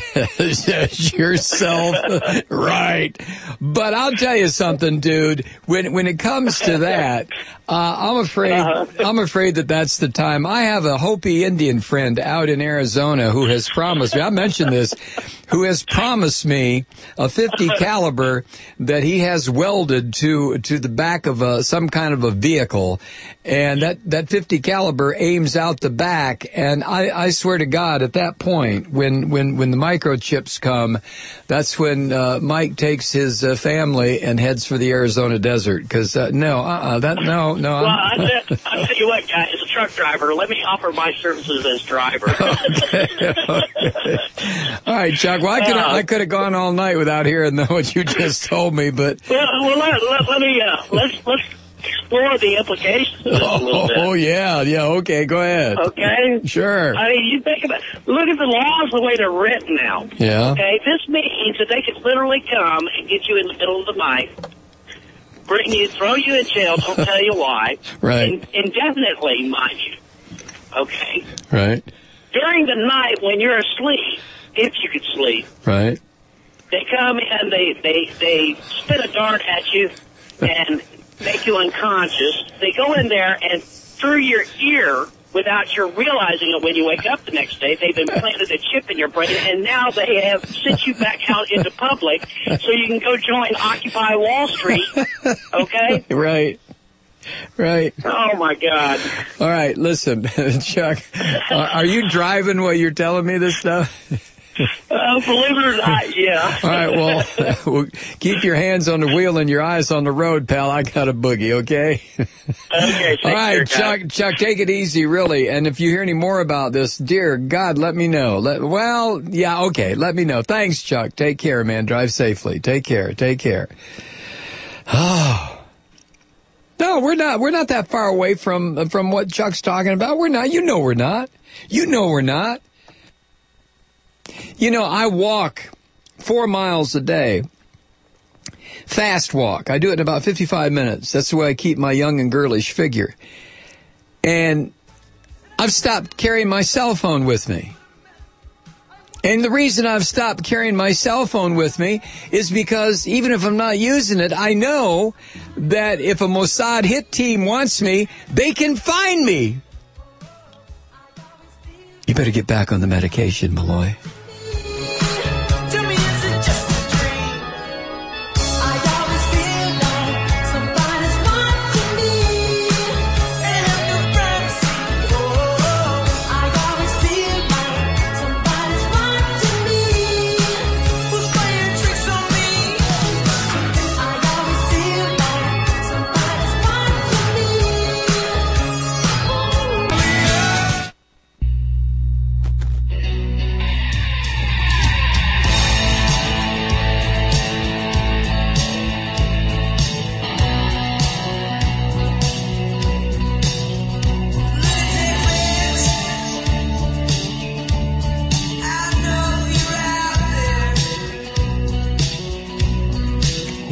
as yourself. Right. But I'll tell you something, dude. When when it comes to that, uh, I'm afraid I'm afraid that that's the time. I have a Hopi Indian friend out in Arizona who has promised me, I mentioned this, who has promised me a fifty caliber that he has welded to to the back of a, some kind of a vehicle, and that, that fifty caliber aims out the back. And I, I swear to God, at that point, when when when the microchips come, that's when uh, Mike takes his uh, family and heads for the Arizona desert. Because uh, no, uh-uh, that no, no. Well, I'm, I tell, I tell you what, guys, as a truck driver, let me offer my services as driver. okay, okay. All right, Chuck. Well, I could I could have gone all night without hearing what you just told me, but well, well let, let, let me uh, let's let's explore the implications of this a little bit. Oh yeah, yeah. Okay, go ahead. Okay. Sure. I mean, you think about look at the laws the way they're written now. Yeah. Okay, this means that they could literally come and get you in the middle of the night, bring you, throw you in jail, don't tell you why, Right. in, indefinitely, mind you. Okay. Right. During the night when you're asleep, if you could sleep, Right. they come in, they they they spin a dart at you and make you unconscious. They go in there and through your ear, without your realizing it when you wake up the next day, they've implanted a chip in your brain, and now they have sent you back out into public so you can go join Occupy Wall Street, okay? Right. Right. Oh, my God. All right, listen, Chuck, uh, are you driving while you're telling me this stuff? Uh, believe it or not, yeah. All right, well, well, keep your hands on the wheel and your eyes on the road, pal. I got a boogie, okay? Okay, take All right, care, Chuck, guys. Chuck, take it easy, really. And if you hear any more about this, dear God, let me know. Let, well, yeah, okay, let me know. Thanks, Chuck. Take care, man. Drive safely. Take care. Take care. Oh. No, we're not. We're not that far away from from what Chuck's talking about. We're not. You know we're not. You know we're not. You know, I walk four miles a day. Fast walk. I do it in about fifty-five minutes. That's the way I keep my young and girlish figure. And I've stopped carrying my cell phone with me. And the reason I've stopped carrying my cell phone with me is because even if I'm not using it, I know that if a Mossad hit team wants me, they can find me. You better get back on the medication, Malloy. Tell me, is it just a dream? I always feel like somebody's watching me.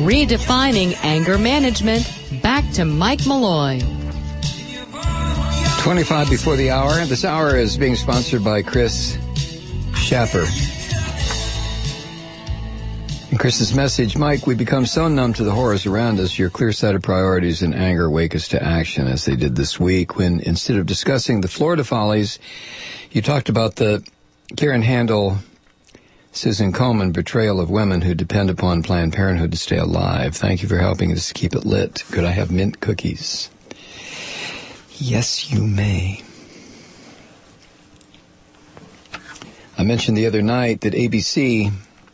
redefining anger management. Back to Mike Malloy. twenty-five before the hour. This hour is being sponsored by Chris Schapper. And Chris's message, Mike, we become so numb to the horrors around us, your clear-sighted priorities and anger wake us to action, as they did this week, when instead of discussing the Florida follies, you talked about the Karen Handel, Susan Komen betrayal of women who depend upon Planned Parenthood to stay alive. Thank you for helping us keep it lit. Could I have mint cookies? Yes, you may. I mentioned the other night that A B C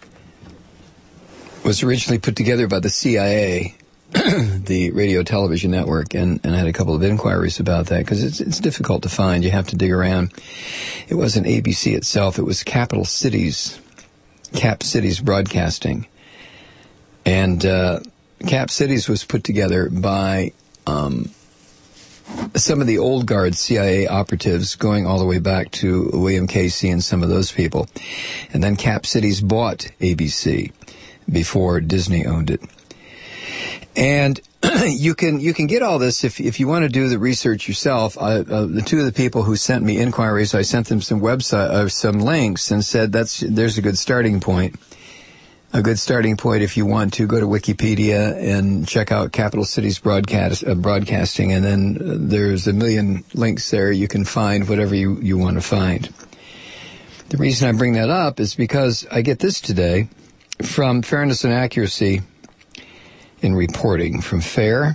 was originally put together by the C I A, the radio television network, and, and I had a couple of inquiries about that because it's, it's difficult to find. You have to dig around. It wasn't A B C itself. It was Capital Cities, Cap Cities Broadcasting. And uh, Cap Cities was put together by um, some of the old guard C I A operatives going all the way back to William Casey and some of those people. And then Cap Cities bought A B C before Disney owned it. And you can you can get all this if if you want to do the research yourself. I, uh, the two of the people who sent me inquiries, I sent them some website uh, some links and said that's there's a good starting point. A good starting point if you want to go to Wikipedia and check out Capital Cities broadcast uh, broadcasting, and then uh, there's a million links there. You can find whatever you you want to find. The reason I bring that up is because I get this today from Fairness and Accuracy in Reporting, from FAIR.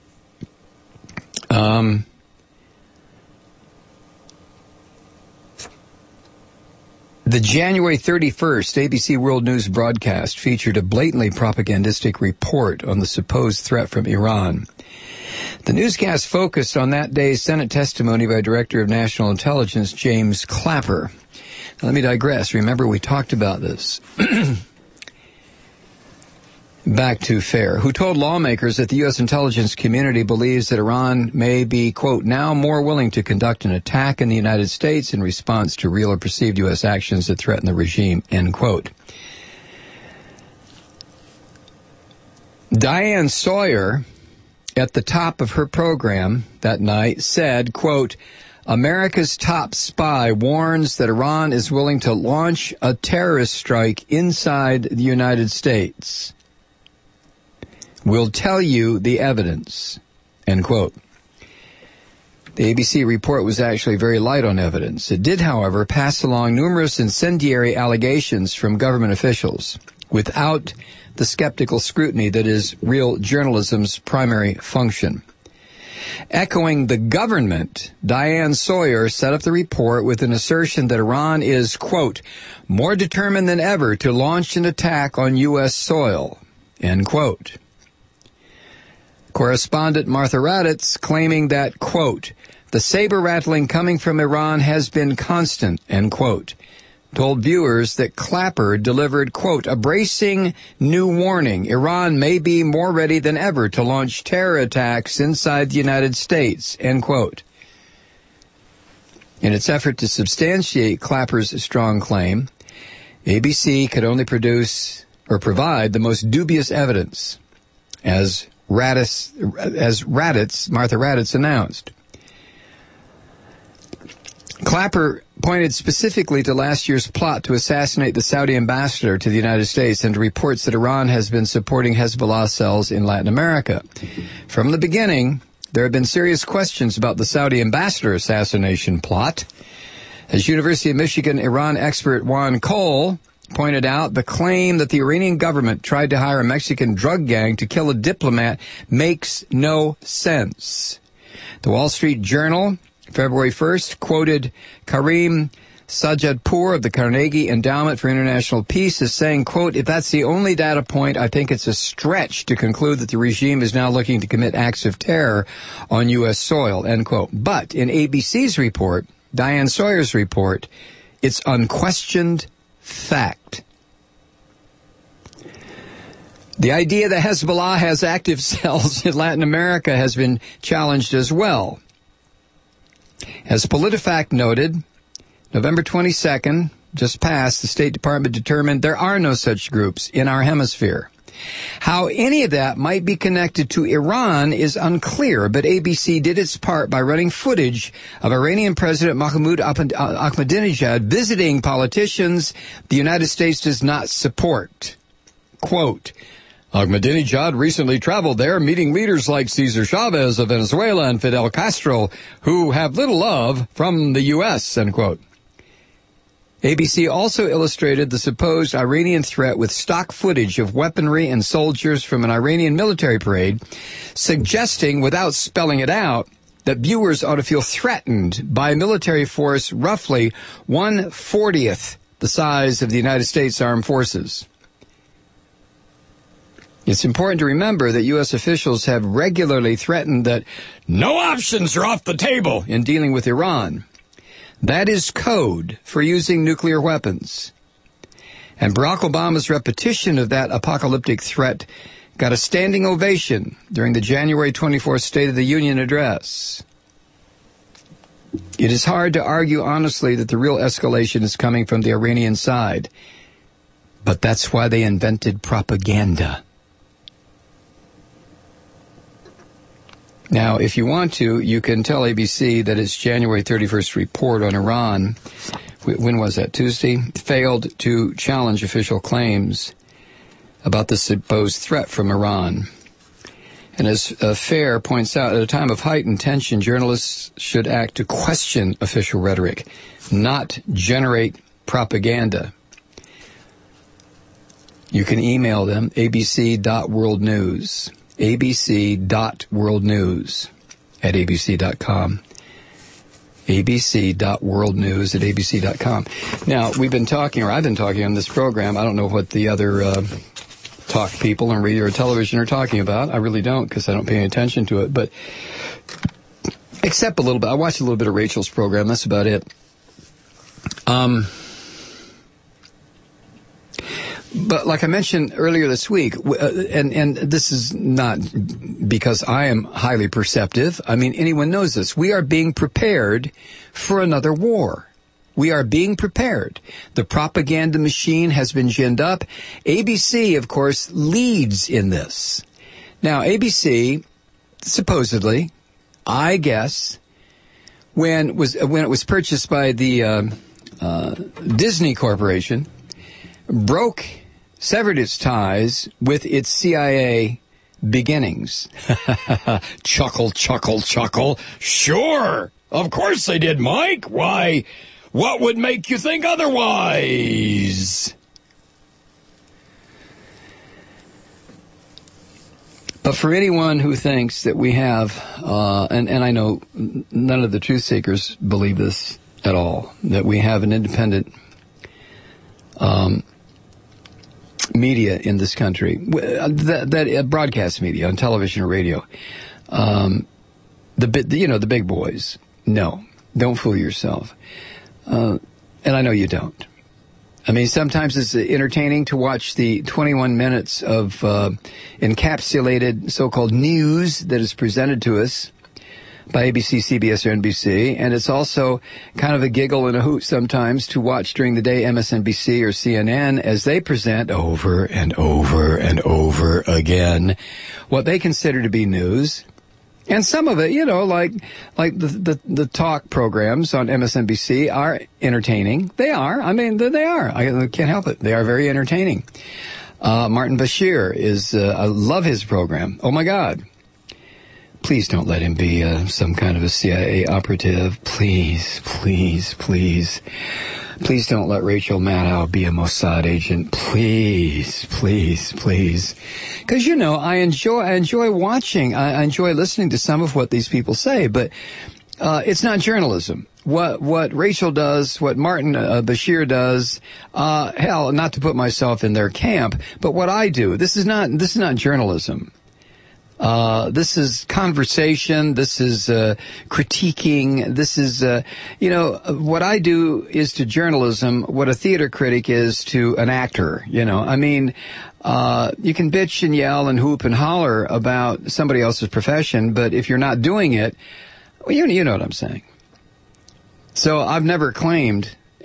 Um, the January thirty-first A B C World News broadcast featured a blatantly propagandistic report on the supposed threat from Iran. The newscast focused on that day's Senate testimony by Director of National Intelligence James Clapper. Now, let me digress. Remember, we talked about this. Back to FAIR, who told lawmakers that the U S intelligence community believes that Iran may be, quote, now more willing to conduct an attack in the United States in response to real or perceived U S actions that threaten the regime, end quote. Diane Sawyer, at the top of her program that night, said, quote, America's top spy warns that Iran is willing to launch a terrorist strike inside the United States. We'll tell you the evidence, end quote. The A B C report was actually very light on evidence. It did, however, pass along numerous incendiary allegations from government officials without the skeptical scrutiny that is real journalism's primary function. Echoing the government, Diane Sawyer set up the report with an assertion that Iran is, quote, more determined than ever to launch an attack on U S soil, end quote. Correspondent Martha Raddatz claiming that, quote, the saber-rattling coming from Iran has been constant, end quote, told viewers that Clapper delivered, quote, a bracing new warning. Iran may be more ready than ever to launch terror attacks inside the United States, end quote. In its effort to substantiate Clapper's strong claim, A B C could only produce or provide the most dubious evidence, as Raddatz, as Raddatz, Martha Raddatz announced. Clapper pointed specifically to last year's plot to assassinate the Saudi ambassador to the United States and to reports that Iran has been supporting Hezbollah cells in Latin America. From the beginning, there have been serious questions about the Saudi ambassador assassination plot. As University of Michigan Iran expert Juan Cole pointed out, the claim that the Iranian government tried to hire a Mexican drug gang to kill a diplomat makes no sense. The Wall Street Journal, February first, quoted Karim Sajadpour of the Carnegie Endowment for International Peace as saying, quote, if that's the only data point, I think it's a stretch to conclude that the regime is now looking to commit acts of terror on U S soil, end quote. But in A B C's report, Diane Sawyer's report, it's unquestioned fact. The idea that Hezbollah has active cells in Latin America has been challenged as well. As PolitiFact noted, November twenty-second, just passed, the State Department determined there are no such groups in our hemisphere. How any of that might be connected to Iran is unclear, but A B C did its part by running footage of Iranian President Mahmoud Ahmadinejad visiting politicians the United States does not support. Quote, Ahmadinejad recently traveled there, meeting leaders like Cesar Chavez of Venezuela and Fidel Castro, who have little love from the U S, end quote. A B C also illustrated the supposed Iranian threat with stock footage of weaponry and soldiers from an Iranian military parade, suggesting, without spelling it out, that viewers ought to feel threatened by a military force roughly one fortieth the size of the United States Armed Forces. It's important to remember that U S officials have regularly threatened that no options are off the table in dealing with Iran. That is code for using nuclear weapons. And Barack Obama's repetition of that apocalyptic threat got a standing ovation during the January twenty-fourth State of the Union address. It is hard to argue honestly that the real escalation is coming from the Iranian side. But that's why they invented propaganda. Now, if you want to, you can tell A B C that its January thirty-first report on Iran, when was that, Tuesday, failed to challenge official claims about the supposed threat from Iran. And as uh, Fair points out, at a time of heightened tension, journalists should act to question official rhetoric, not generate propaganda. You can email them, a b c dot world news. a b c dot world news at a b c dot com. a b c dot world news at a b c dot com. Now, we've been talking, or I've been talking on this program, I don't know what the other uh, talk people on radio or television are talking about. I really don't, because I don't pay any attention to it. But except a little bit. I watched a little bit of Rachel's program. That's about it. Um... But like I mentioned earlier this week, uh, and, and this is not because I am highly perceptive. I mean, anyone knows this. We are being prepared for another war. We are being prepared. The propaganda machine has been ginned up. A B C, of course, leads in this. Now, A B C, supposedly, I guess, when was when it was purchased by the uh, uh, Disney Corporation, broke, severed its ties with its C I A beginnings. Chuckle, chuckle, chuckle. Sure, of course they did, Mike. Why, what would make you think otherwise? But for anyone who thinks that we have, uh, and, and I know none of the truth seekers believe this at all, that we have an independent um, media in this country, that, that uh, broadcast media on television or radio, um, the you know the big boys. No, don't fool yourself, uh, and I know you don't. I mean, sometimes it's entertaining to watch the twenty-one minutes of uh, encapsulated so-called news that is presented to us by A B C, C B S, or N B C, and it's also kind of a giggle and a hoot sometimes to watch during the day M S N B C or C N N as they present over and over and over again what they consider to be news. And some of it, you know, like like the the, the talk programs on M S N B C are entertaining. They are. I mean, they are. I can't help it. They are very entertaining. Uh, Martin Bashir is, uh, I love his program. Oh, my God. Please don't let him be uh, some kind of a C I A operative. Please, please, please. Please don't let Rachel Maddow be a Mossad agent. Please, please, please. Because, you know, I enjoy I enjoy watching, I enjoy listening to some of what these people say, but uh, it's not journalism. What what Rachel does, what Martin uh, Bashir does, uh, hell, not to put myself in their camp, but what I do, this is not this is not journalism. Uh, this is conversation. This is, uh, critiquing. This is, uh, you know, what I do is to journalism what a theater critic is to an actor. You know, I mean, uh, you can bitch and yell and hoop and holler about somebody else's profession, but if you're not doing it, well, you, you know what I'm saying. So I've never claimed,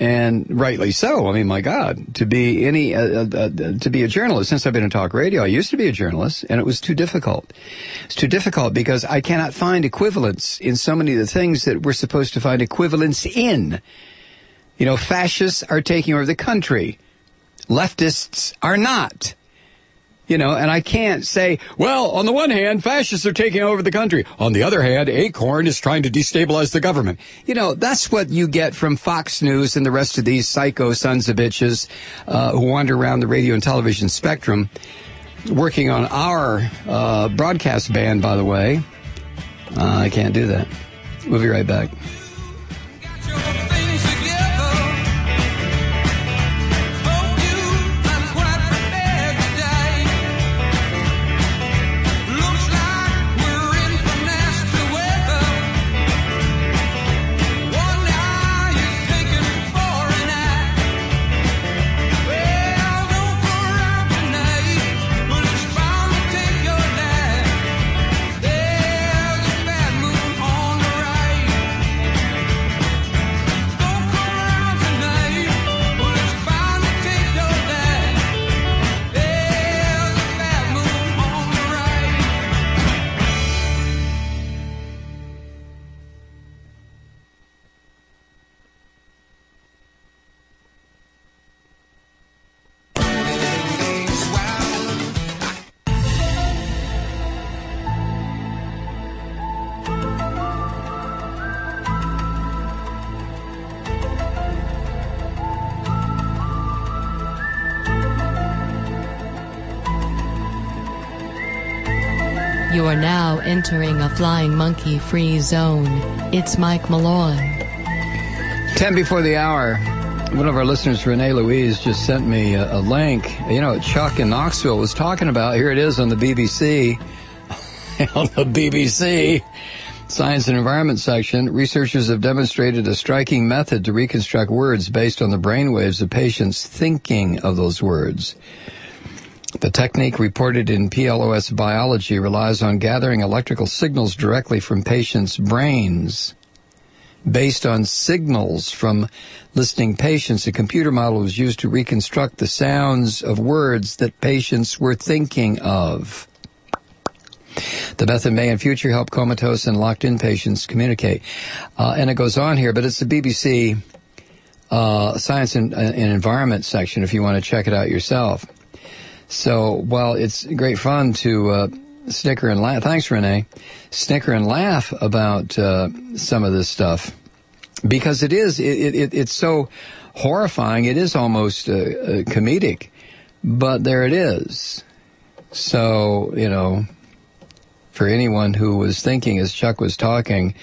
And rightly so. I mean, my God, to be any, uh, uh, uh, to be a journalist, since I've been in talk radio, I used to be a journalist, and it was too difficult. It's too difficult because I cannot find equivalence in so many of the things that we're supposed to find equivalence in. You know, fascists are taking over the country. Leftists are not. You know, and I can't say, well, on the one hand, fascists are taking over the country. On the other hand, Acorn is trying to destabilize the government. You know, that's what you get from Fox News and the rest of these psycho sons of bitches uh, who wander around the radio and television spectrum, working on our uh, broadcast band, by the way. Uh, I can't do that. We'll be right back. You are now entering a flying monkey free zone. It's Mike Malloy. Ten before the hour. One of our listeners, Renee Louise, just sent me a, a link. You know, Chuck in Knoxville was talking about, here it is on the B B C. On the B B C Science and Environment section, researchers have demonstrated a striking method to reconstruct words based on the brainwaves of patients thinking of those words. The technique, reported in P L O S Biology, relies on gathering electrical signals directly from patients' brains. Based on signals from listening patients, a computer model was used to reconstruct the sounds of words that patients were thinking of. The method may in future help comatose and locked-in patients communicate. Uh, and it goes on here, but it's the B B C uh, Science and, and Environment section if you want to check it out yourself. So while it's great fun to uh, snicker and laugh, thanks, Renee, snicker and laugh about uh, some of this stuff, because it is, it, it, it's so horrifying, it is almost uh, uh, comedic, but there it is. So, you know, for anyone who was thinking as Chuck was talking,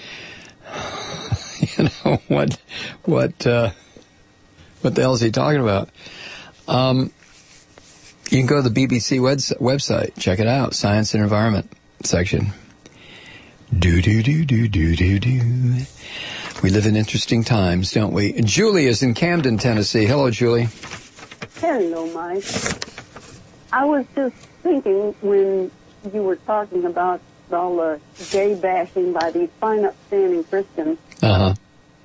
you know, what, what, uh, what the hell is he talking about? Um, You can go to the B B C website, check it out, Science and Environment section. Do, do, do, do, do, do, do. We live in interesting times, don't we? Julie is in Camden, Tennessee. Hello, Julie. Hello, Mike. I was just thinking when you were talking about all the gay bashing by these fine, upstanding Christians. Uh-huh.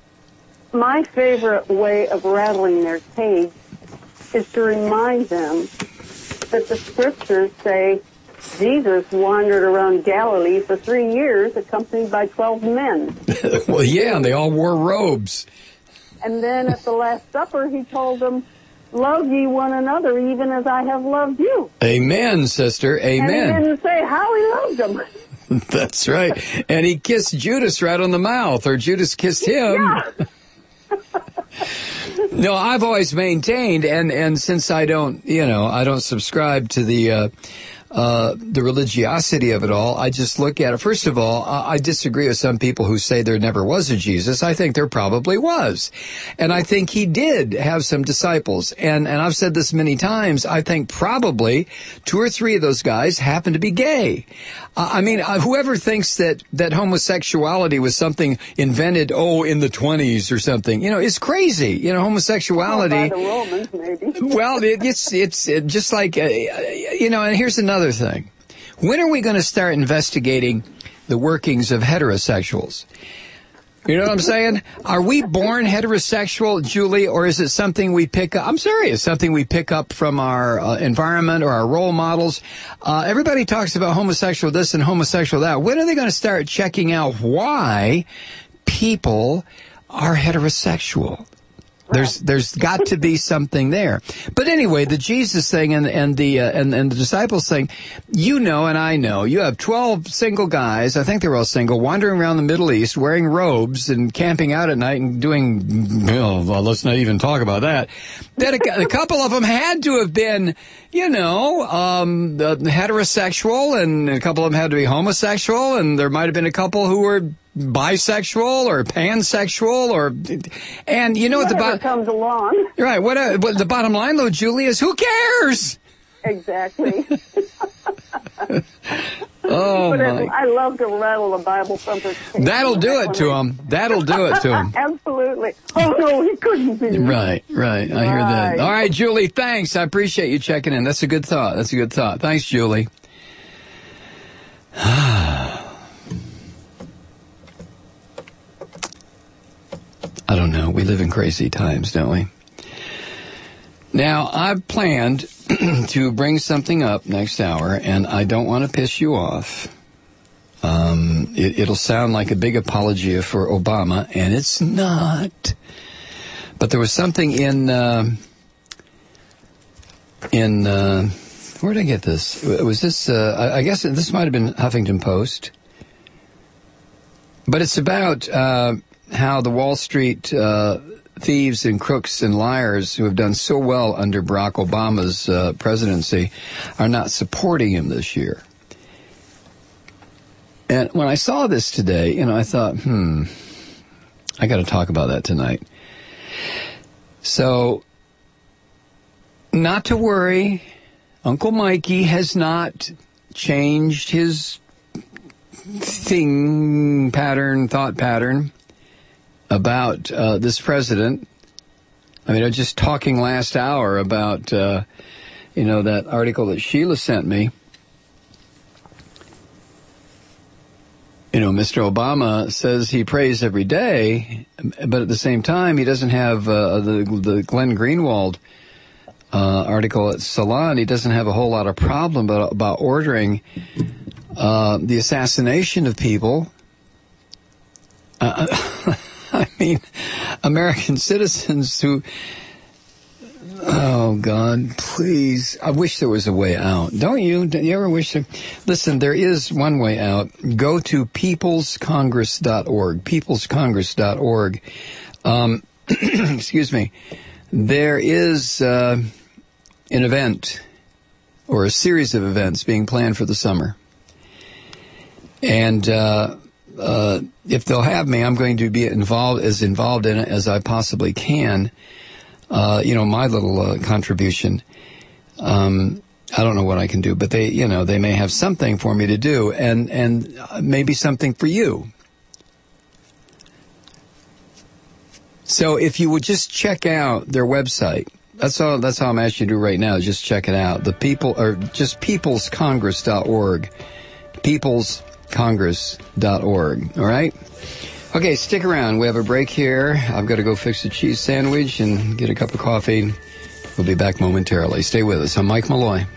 My favorite way of rattling their cage is to remind them that the scriptures say Jesus wandered around Galilee for three years accompanied by twelve men. Well, yeah, and they all wore robes. And then at the Last Supper, he told them, love ye one another even as I have loved you. Amen, sister, amen. And he didn't say how he loved them. That's right. And he kissed Judas right on the mouth, or Judas kissed him. Yeah. No, I've always maintained, and, and since I don't, you know, I don't subscribe to the, uh, uh, the religiosity of it all, I just look at it. First of all, I, I disagree with some people who say there never was a Jesus. I think there probably was. And I think he did have some disciples. And, and I've said this many times, I think probably two or three of those guys happened to be gay. Uh, I mean, uh, whoever thinks that, that homosexuality was something invented, oh, in the twenties or something, you know, is crazy. You know, homosexuality. By the Romans, maybe. Well, it, it's, it's it just like, uh, you know, and here's another thing. When are we going to start investigating the workings of heterosexuals? You know what I'm saying? Are we born heterosexual, Julie, or is it something we pick up? I'm serious. Something we pick up from our uh, environment or our role models. Uh, everybody talks about homosexual this and homosexual that. When are they going to start checking out why people are heterosexual? There's there's got to be something there. But anyway, the Jesus thing and and the uh, and and the disciples thing, you know and I know. You have twelve single guys, I think they're all single, wandering around the Middle East wearing robes and camping out at night and doing, well, well let's not even talk about that. Then a, a couple of them had to have been, you know, um uh, heterosexual, and a couple of them had to be homosexual, and there might have been a couple who were bisexual or pansexual, or, and you know what the Whatever bottom comes along. right? What, uh, what the bottom line, though, Julie, is who cares? Exactly. Oh But my! it, I love to rattle the Bible thumpers. That'll do it to him. That'll do it to him. Absolutely. Oh no, he couldn't be. Right, right. I hear that. Right. All right, Julie. Thanks. I appreciate you checking in. That's a good thought. That's a good thought. Thanks, Julie. I don't know. We live in crazy times, don't we? Now, I've planned to bring something up next hour, and I don't want to piss you off. Um, it, it'll sound like a big apologia for Obama, and it's not. But there was something in, uh, in, uh, where did I get this? Was this, uh, I, I guess this might have been Huffington Post. But it's about, uh, how the Wall Street uh, thieves and crooks and liars who have done so well under Barack Obama's uh, presidency are not supporting him this year. And when I saw this today, you know, I thought, hmm, I got to talk about that tonight. So, not to worry, Uncle Mikey has not changed his thing pattern, thought pattern about uh, this president. I mean, I was just talking last hour about, uh, you know, that article that Sheila sent me. You know, Mister Obama says he prays every day, but at the same time, he doesn't have uh, the, the Glenn Greenwald uh, article at Salon. He doesn't have a whole lot of problem about, about ordering uh, the assassination of people. Uh, I mean, American citizens who, oh God, please. I wish there was a way out. Don't you? Do you ever wish there? Listen, there is one way out. Go to peoples congress dot org, peoples congress dot org. Um, excuse me. There is uh, an event or a series of events being planned for the summer. And, uh, Uh, if they'll have me, I'm going to be involved as involved in it as I possibly can. Uh, you know, my little uh, contribution. Um, I don't know what I can do, but they, you know, they may have something for me to do, and and maybe something for you. So if you would just check out their website, that's all. That's all I'm asking you to do right now. Just check it out. The people, or just peoples congress dot org. Peoples. congress dot org. All right? Okay, stick around. We have a break here. I've got to go fix a cheese sandwich and get a cup of coffee. We'll be back momentarily. Stay with us. I'm Mike Malloy.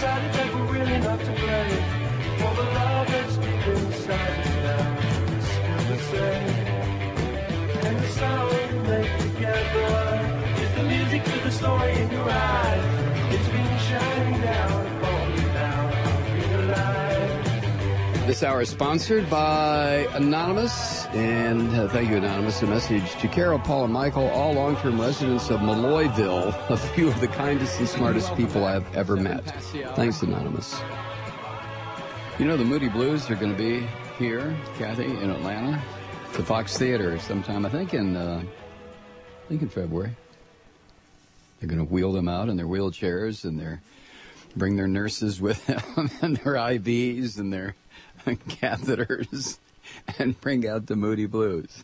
decided that we're really not to blame for the love that's deep inside us now. It's still the same. And the sound we make together is the music to the story in your eyes. It's been shining down upon you now. Realize. This hour is sponsored by Anonymous, and uh, thank you, Anonymous. A message to Carol, Paul, and Michael, all long-term residents of Malloyville, a few of the kindest and smartest people I've ever met. Thanks, Anonymous. You know, the Moody Blues are going to be here, Kathy, in Atlanta, the Fox Theater sometime, I think in, uh, I think in February. They're going to wheel them out in their wheelchairs, and they're bring their nurses with them and their I Vs and their catheters, and bring out the Moody Blues.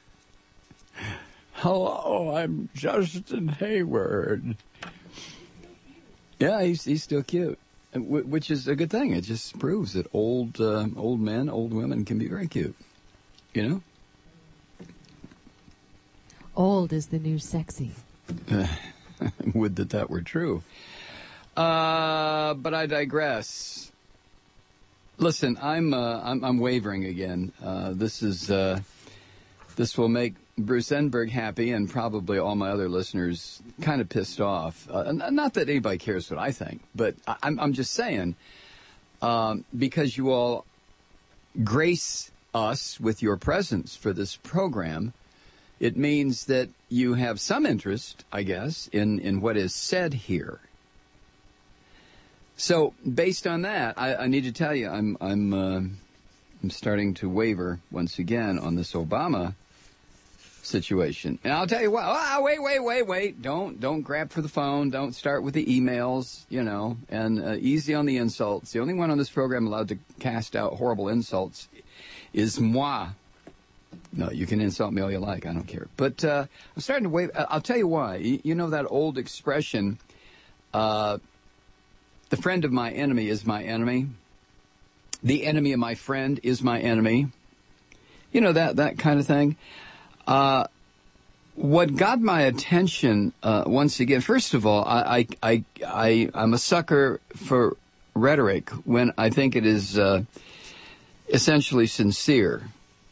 Hello, I'm Justin Hayward. Yeah, he's he's still cute, which is a good thing. It just proves that old uh, old men, old women can be very cute. You know? Old is the new sexy. Uh, would that that were true. Uh, but I digress. Listen, I'm uh, I'm, I'm wavering again. Uh, this is uh, this will make Bruce Enberg happy, and probably all my other listeners kind of pissed off. Uh, not that anybody cares what I think, but I, I'm I'm just saying, um, because you all grace us with your presence for this program, it means that you have some interest, I guess, in, in what is said here. So, based on that, I, I need to tell you, I'm I'm uh, I'm starting to waver once again on this Obama situation. And I'll tell you what. Ah, wait, wait, wait, wait! Don't don't grab for the phone. Don't start with the emails. You know, and uh, easy on the insults. The only one on this program allowed to cast out horrible insults is moi. No, you can insult me all you like. I don't care. But uh, I'm starting to wave. I'll tell you why. You, you know that old expression. Uh, The friend of my enemy is my enemy. The enemy of my friend is my enemy. You know, that that kind of thing. Uh, what got my attention, uh, once again, first of all, I, I, I, I, I'm a sucker for rhetoric when I think it is uh, essentially sincere.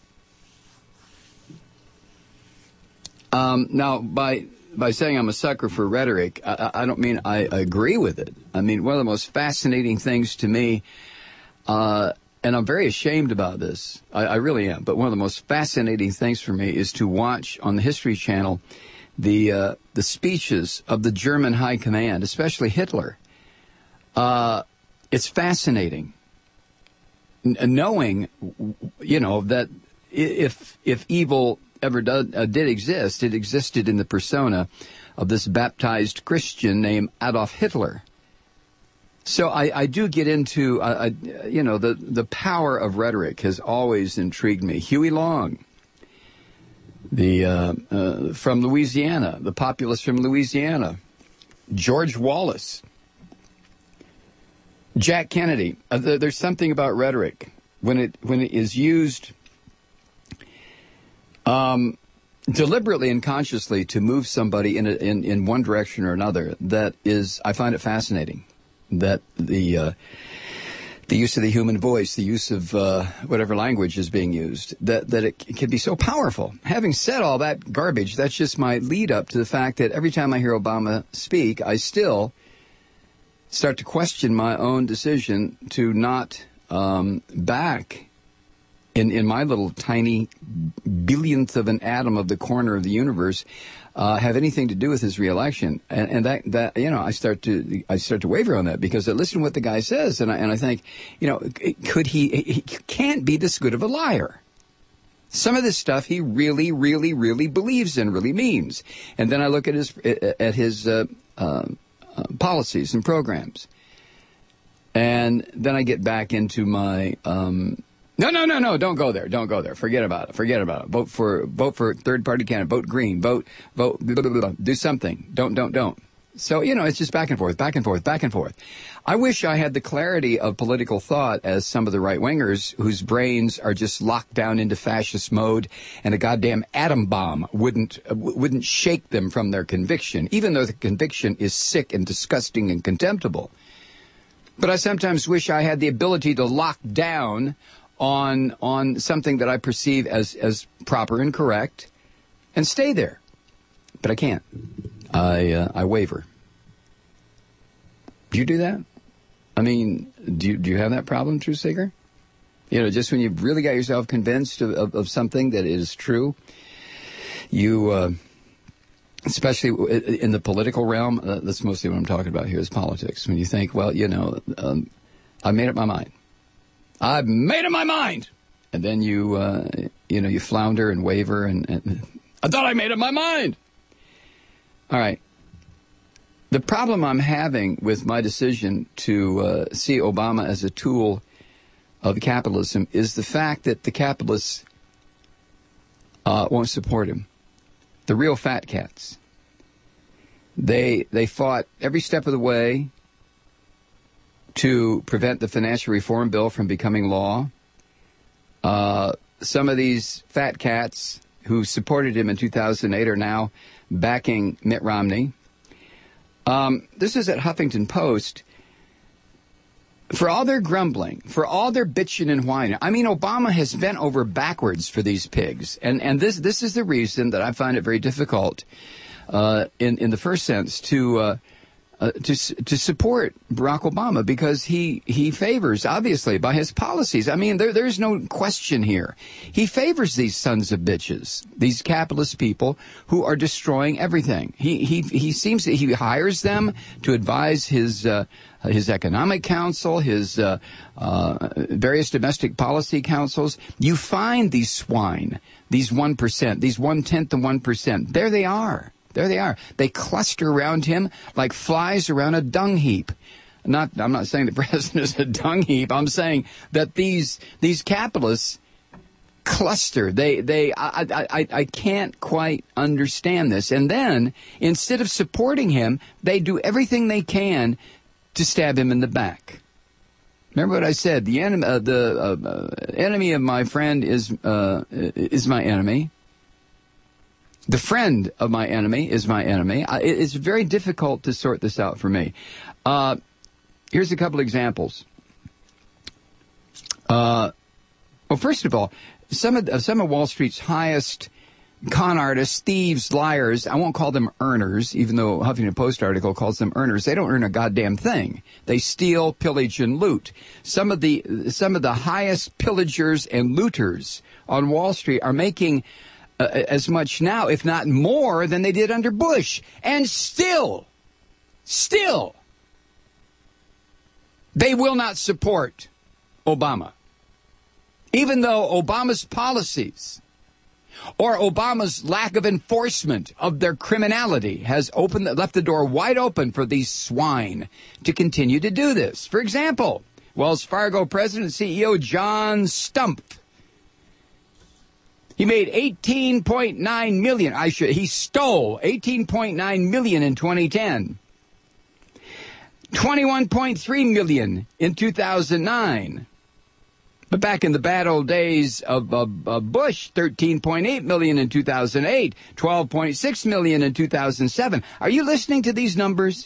Um, now, by... By saying I'm a sucker for rhetoric, I, I don't mean I agree with it. I mean, one of the most fascinating things to me, uh, and I'm very ashamed about this, I, I really am, but one of the most fascinating things for me is to watch on the History Channel the uh, the speeches of the German High Command, especially Hitler. Uh, it's fascinating, N- knowing, you know, that if if evil ever did, uh, did exist, it existed in the persona of this baptized Christian named Adolf Hitler. So I, I do get into, uh, I, you know, the, the power of rhetoric has always intrigued me. Huey Long, the uh, uh, from Louisiana, the populist from Louisiana, George Wallace, Jack Kennedy. Uh, th- there's something about rhetoric when it when it is used Um, deliberately and consciously to move somebody in, a, in in one direction or another. That is, I find it fascinating. That the uh, the use of the human voice, the use of uh, whatever language is being used, that that it, it can be so powerful. Having said all that garbage, that's just my lead up to the fact that every time I hear Obama speak, I still start to question my own decision to not um, back. In, in my little tiny billionth of an atom of the corner of the universe, uh, have anything to do with his reelection. And, and that, that, you know, I start to, I start to waver on that because I listen to what the guy says and I, and I think, you know, could he, he can't be this good of a liar. Some of this stuff he really, really, really believes in, really means. And then I look at his, at his, uh, uh, uh policies and programs. And then I get back into my, um, No, no, no, no, don't go there. Don't go there. Forget about it. Forget about it. Vote for vote for third-party candidate. Vote green. Vote, vote, blah, blah, blah, blah. Do something. Don't, don't, don't. So, you know, it's just back and forth, back and forth, back and forth. I wish I had the clarity of political thought as some of the right-wingers whose brains are just locked down into fascist mode and a goddamn atom bomb wouldn't uh, wouldn't shake them from their conviction, even though the conviction is sick and disgusting and contemptible. But I sometimes wish I had the ability to lock down on on something that I perceive as, as proper and correct and stay there. But I can't. I uh, I waver. Do you do that? I mean, do you, do you have that problem, Truth Seeker? You know, just when you've really got yourself convinced of, of, of something that is true, you, uh, especially in the political realm, uh, that's mostly what I'm talking about here is politics. When you think, well, you know, um, I made up my mind. I've made up my mind. And then you, uh, you know, you flounder and waver and, and I thought I made up my mind. All right. The problem I'm having with my decision to uh, see Obama as a tool of capitalism is the fact that the capitalists uh, won't support him. The real fat cats. They they fought every step of the way to prevent the financial reform bill from becoming law. Uh, some of these fat cats who supported him in two thousand eight are now backing Mitt Romney. Um, this is at Huffington Post. For all their grumbling, for all their bitching and whining, I mean, Obama has bent over backwards for these pigs. And, and this, this is the reason that I find it very difficult, uh, in, in the first sense, to, uh, uh, to, to support Barack Obama because he, he favors, obviously, by his policies. I mean, there, there's no question here. He favors these sons of bitches, these capitalist people who are destroying everything. He, he, he seems that he hires them to advise his, uh, his economic council, his uh, uh, various domestic policy councils. You find these swine, these one percent, these one-tenth of one percent. There they are. There they are. They cluster around him like flies around a dung heap. Not, I'm not saying the president is a dung heap. I'm saying that these these capitalists cluster. They, they, I, I, I, I can't quite understand this. And then, instead of supporting him, they do everything they can to stab him in the back. Remember what I said? The enemy, uh, the uh, uh, enemy of my friend is uh, is my enemy. The friend of my enemy is my enemy. I, it's very difficult to sort this out for me. Uh, here's a couple examples. Uh, well, first of all, some of uh, some of Wall Street's highest con artists, thieves, liars, I won't call them earners, even though Huffington Post article calls them earners. They don't earn a goddamn thing. They steal, pillage, and loot. Some of the some of the highest pillagers and looters on Wall Street are making uh, as much now, if not more, than they did under Bush. And still, still, they will not support Obama. Even though Obama's policies or Obama's lack of enforcement of their criminality has opened, left the door wide open for these swine to continue to do this. For example, Wells Fargo President and C E O John Stumpf. He made eighteen point nine million dollars. I should, he stole eighteen point nine million dollars in twenty ten. twenty-one point three million dollars in two thousand nine. But back in the bad old days of, of, of Bush, thirteen point eight million dollars in two thousand eight, twelve point six million dollars in two thousand seven. Are you listening to these numbers?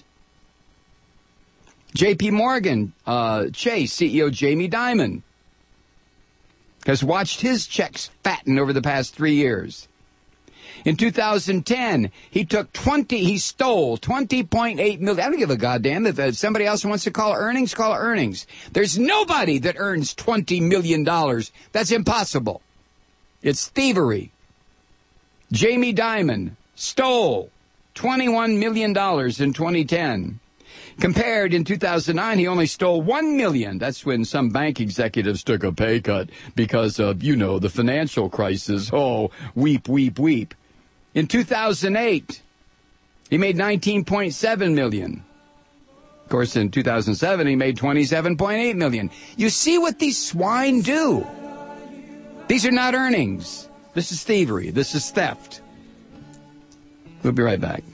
J P Morgan, uh, Chase, C E O Jamie Dimon has watched his checks fatten over the past three years. In two thousand ten, he took twenty, he stole twenty point eight million dollars. I don't give a goddamn. If uh, somebody else wants to call it earnings, call it earnings. There's nobody that earns twenty million dollars. That's impossible. It's thievery. Jamie Dimon stole twenty-one million dollars in twenty ten. Compared in two thousand nine, he only stole one million dollars. That's when some bank executives took a pay cut because of, you know, the financial crisis. Oh, weep, weep, weep. In two thousand eight, he made nineteen point seven million dollars. Of course, in two thousand seven, he made twenty-seven point eight million dollars. You see what these swine do? These are not earnings. This is thievery. This is theft. We'll be right back.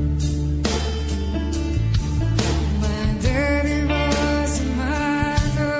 My daddy was a miner.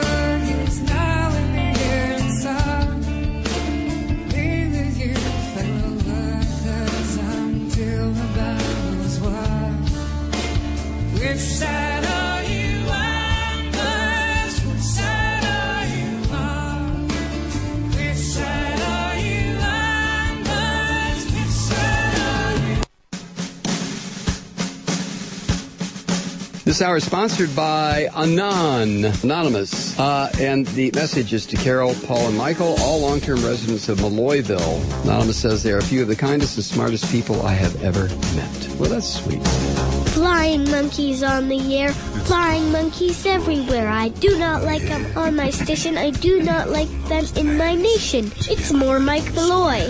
This hour is sponsored by Anon, Anonymous. Uh, and the message is to Carol, Paul, and Michael, all long-term residents of Malloyville. Anonymous says they are a few of the kindest and smartest people I have ever met. Well, that's sweet. Flying monkeys on the air, flying monkeys everywhere. I do not like them on my station. I do not like them in my nation. It's more Mike Malloy.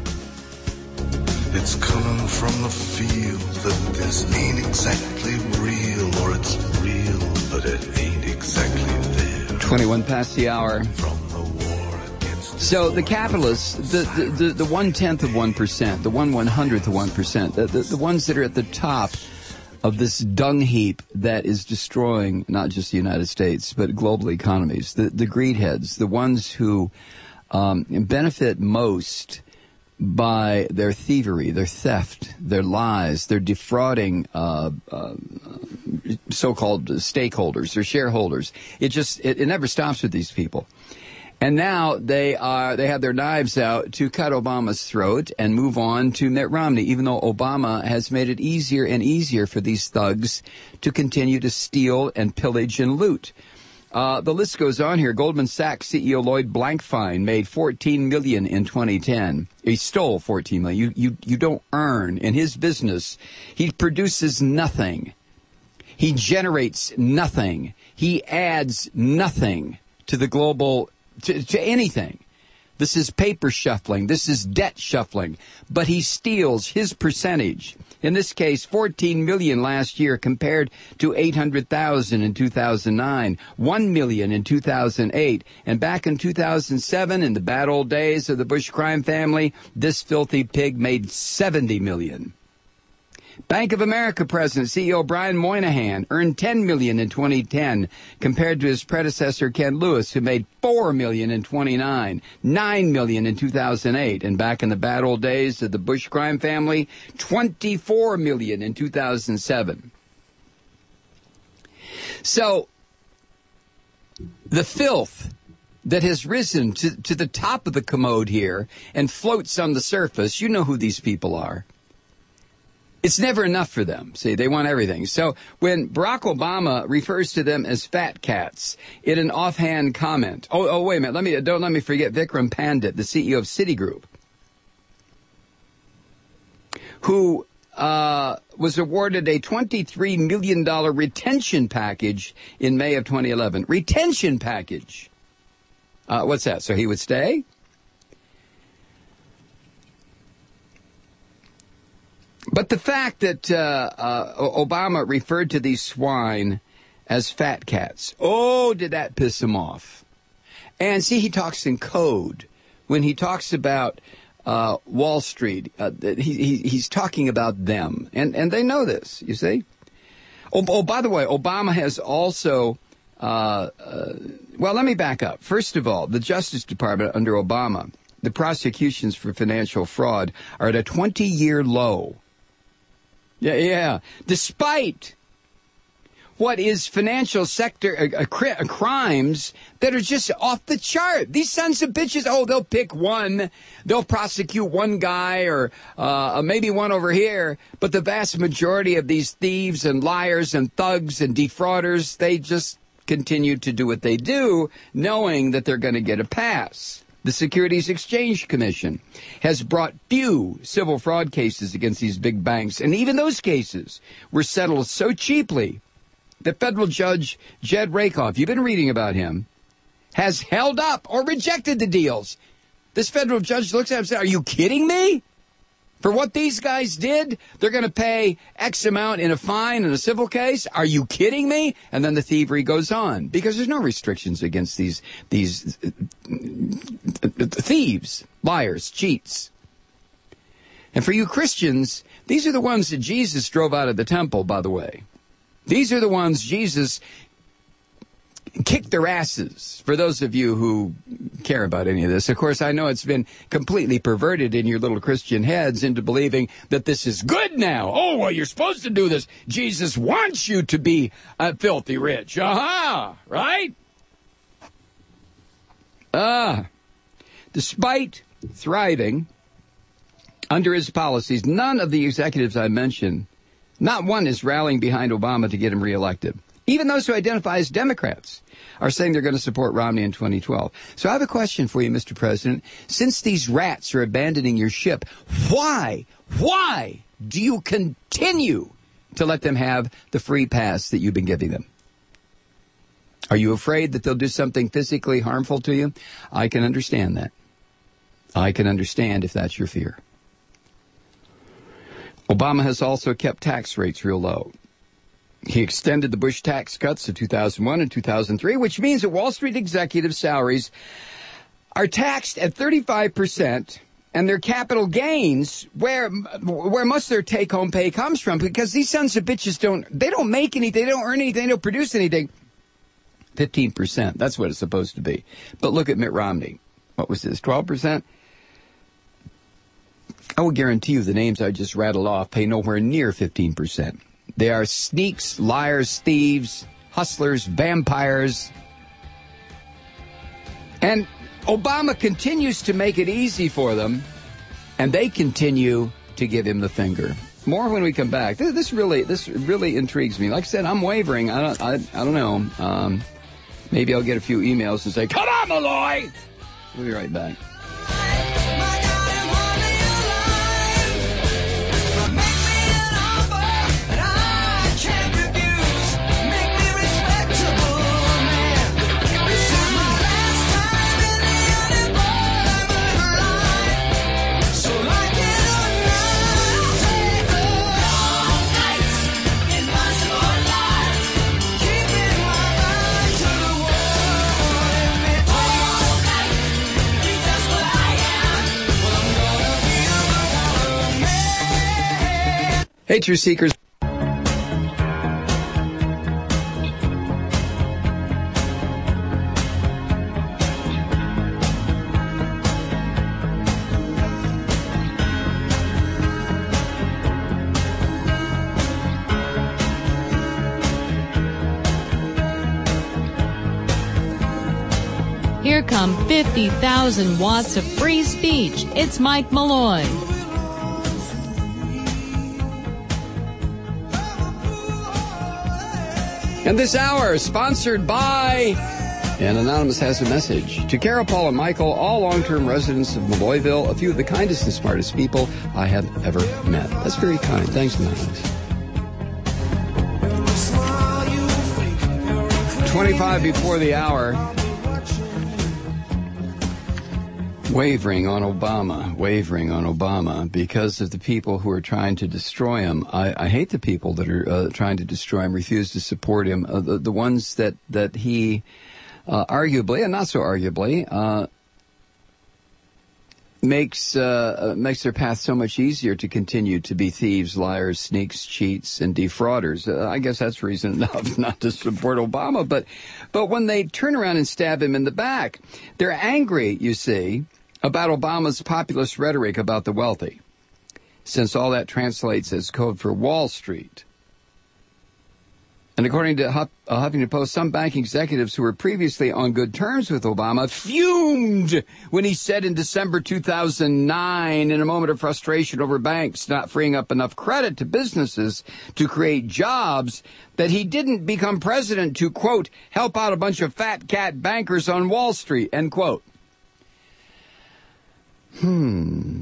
It's coming from the field that this ain't exactly real, or it's real, but it ain't exactly there. twenty-one past the hour. From the war against So the capitalists, the the, the, the one-tenth of one percent, the one one-hundredth of one percent, the, the, the ones that are at the top of this dung heap that is destroying not just the United States, but global economies, the, the greedheads, the ones who um, benefit most by their thievery, their theft, their lies, their defrauding uh, uh, so-called stakeholders, their shareholders. It just it, it never stops with these people. And now they are they have their knives out to cut Obama's throat and move on to Mitt Romney, even though Obama has made it easier and easier for these thugs to continue to steal and pillage and loot. Uh, the list goes on here. Goldman Sachs C E O Lloyd Blankfein made fourteen million dollars in twenty ten. He stole fourteen million dollars. You, you, you don't earn in his business. He produces nothing. He generates nothing. He adds nothing to the global, to, to anything. This is paper shuffling. This is debt shuffling. But he steals his percentage. In this case, fourteen million dollars last year compared to eight hundred thousand in two thousand nine, one million dollars in two thousand eight, and back in two thousand seven, in the bad old days of the Bush crime family, this filthy pig made seventy million dollars. Bank of America President C E O Brian Moynihan earned ten million dollars in twenty ten compared to his predecessor Ken Lewis, who made four million dollars in twenty nine, nine million dollars in two thousand eight, and back in the bad old days of the Bush crime family, twenty-four million dollars in two thousand seven. So the filth that has risen to, to the top of the commode here and floats on the surface, you know who these people are. It's never enough for them. See, they want everything. So when Barack Obama refers to them as fat cats in an offhand comment, oh, oh, wait a minute, let me don't let me forget Vikram Pandit, the C E O of Citigroup, who uh, was awarded a twenty-three million dollars retention package in May of twenty eleven. Retention package. Uh, what's that? So he would stay? But the fact that uh, uh, Obama referred to these swine as fat cats, oh, did that piss him off. And see, he talks in code. When he talks about uh, Wall Street, uh, he, he, he's talking about them. And, and they know this, you see. Oh, oh by the way, Obama has also, uh, uh, well, let me back up. First of all, the Justice Department under Obama, the prosecutions for financial fraud are at a twenty-year low. Yeah, yeah. Despite what is financial sector uh, uh, cri- uh, crimes that are just off the chart. These sons of bitches, oh, they'll pick one. They'll prosecute one guy or uh, maybe one over here. But the vast majority of these thieves and liars and thugs and defrauders, they just continue to do what they do, knowing that they're going to get a pass. The Securities Exchange Commission has brought few civil fraud cases against these big banks, and even those cases were settled so cheaply that federal judge Jed Rakoff, you've been reading about him, has held up or rejected the deals. This federal judge looks at him and says, are you kidding me? For what these guys did, they're going to pay X amount in a fine in a civil case? Are you kidding me? And then the thievery goes on because there's no restrictions against these these thieves, liars, cheats. And for you Christians, these are the ones that Jesus drove out of the temple, by the way. These are the ones Jesus kicked their asses, for those of you who care about any of this. Of course, I know it's been completely perverted in your little Christian heads into believing that this is good now. Oh, well, you're supposed to do this. Jesus wants you to be uh, filthy rich. Aha! Right? Ah. Despite thriving under his policies, none of the executives I mentioned Not one is rallying behind Obama to get him reelected. Even those who identify as Democrats are saying they're going to support Romney in twenty twelve. So I have a question for you, Mister President. Since these rats are abandoning your ship, why, why do you continue to let them have the free pass that you've been giving them? Are you afraid that they'll do something physically harmful to you? I can understand that. I can understand if that's your fear. Obama has also kept tax rates real low. He extended the Bush tax cuts of two thousand one and two thousand three, which means that Wall Street executive salaries are taxed at thirty-five percent, and their capital gains, where where most of their take-home pay comes from, because these sons of bitches don't, they don't make anything, they don't earn anything, they don't produce anything. fifteen percent, that's what it's supposed to be. But look at Mitt Romney. What was this, twelve percent? I will guarantee you the names I just rattled off pay nowhere near fifteen percent. They are sneaks, liars, thieves, hustlers, vampires. And Obama continues to make it easy for them, and they continue to give him the finger. More when we come back. This, this really, this really intrigues me. Like I said, I'm wavering. I don't, I, I don't know. Um, maybe I'll get a few emails and say, "Come on, Malloy!" We'll be right back. Hey, Truth Seekers. Here come fifty thousand watts of free speech. It's Mike Malloy. And this hour is sponsored by... And Anonymous has a message. To Carol, Paul, and Michael, all long-term residents of Malloyville, a few of the kindest and smartest people I have ever met. That's very kind. Thanks, Anonymous. twenty-five before the hour. Wavering on Obama, wavering on Obama because of the people who are trying to destroy him. I, I hate the people that are uh, trying to destroy him, refuse to support him. Uh, the, the ones that, that he uh, arguably, and not so arguably, uh, makes uh, makes their path so much easier to continue to be thieves, liars, sneaks, cheats, and defrauders. Uh, I guess that's reason enough not to support Obama. But but when they turn around and stab him in the back, they're angry, you see, about Obama's populist rhetoric about the wealthy, since all that translates as code for Wall Street. And according to Huff, uh, Huffington Post, some bank executives who were previously on good terms with Obama fumed when he said in December two thousand nine, in a moment of frustration over banks not freeing up enough credit to businesses to create jobs, that he didn't become president to, quote, help out a bunch of fat cat bankers on Wall Street, end quote. Hmm.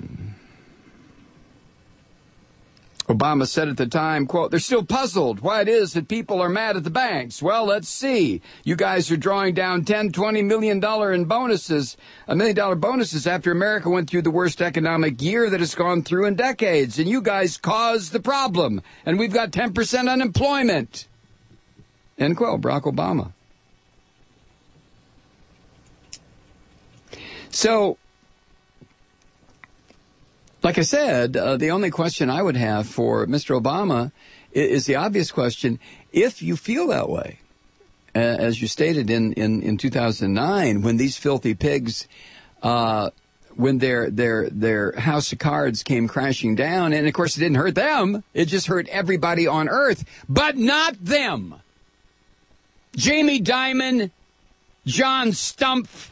Obama said at the time, quote, they're still puzzled why it is that people are mad at the banks. Well, let's see. You guys are drawing down ten, twenty million dollars in bonuses, a million dollar bonuses after America went through the worst economic year that it's gone through in decades. And you guys caused the problem. And we've got ten percent unemployment. End quote. Barack Obama. So, like I said, uh, the only question I would have for Mister Obama is, is the obvious question. If you feel that way, uh, as you stated in, in, in two thousand nine, when these filthy pigs, uh, when their, their, their house of cards came crashing down, and of course it didn't hurt them, it just hurt everybody on earth, but not them. Jamie Dimon, John Stumpf,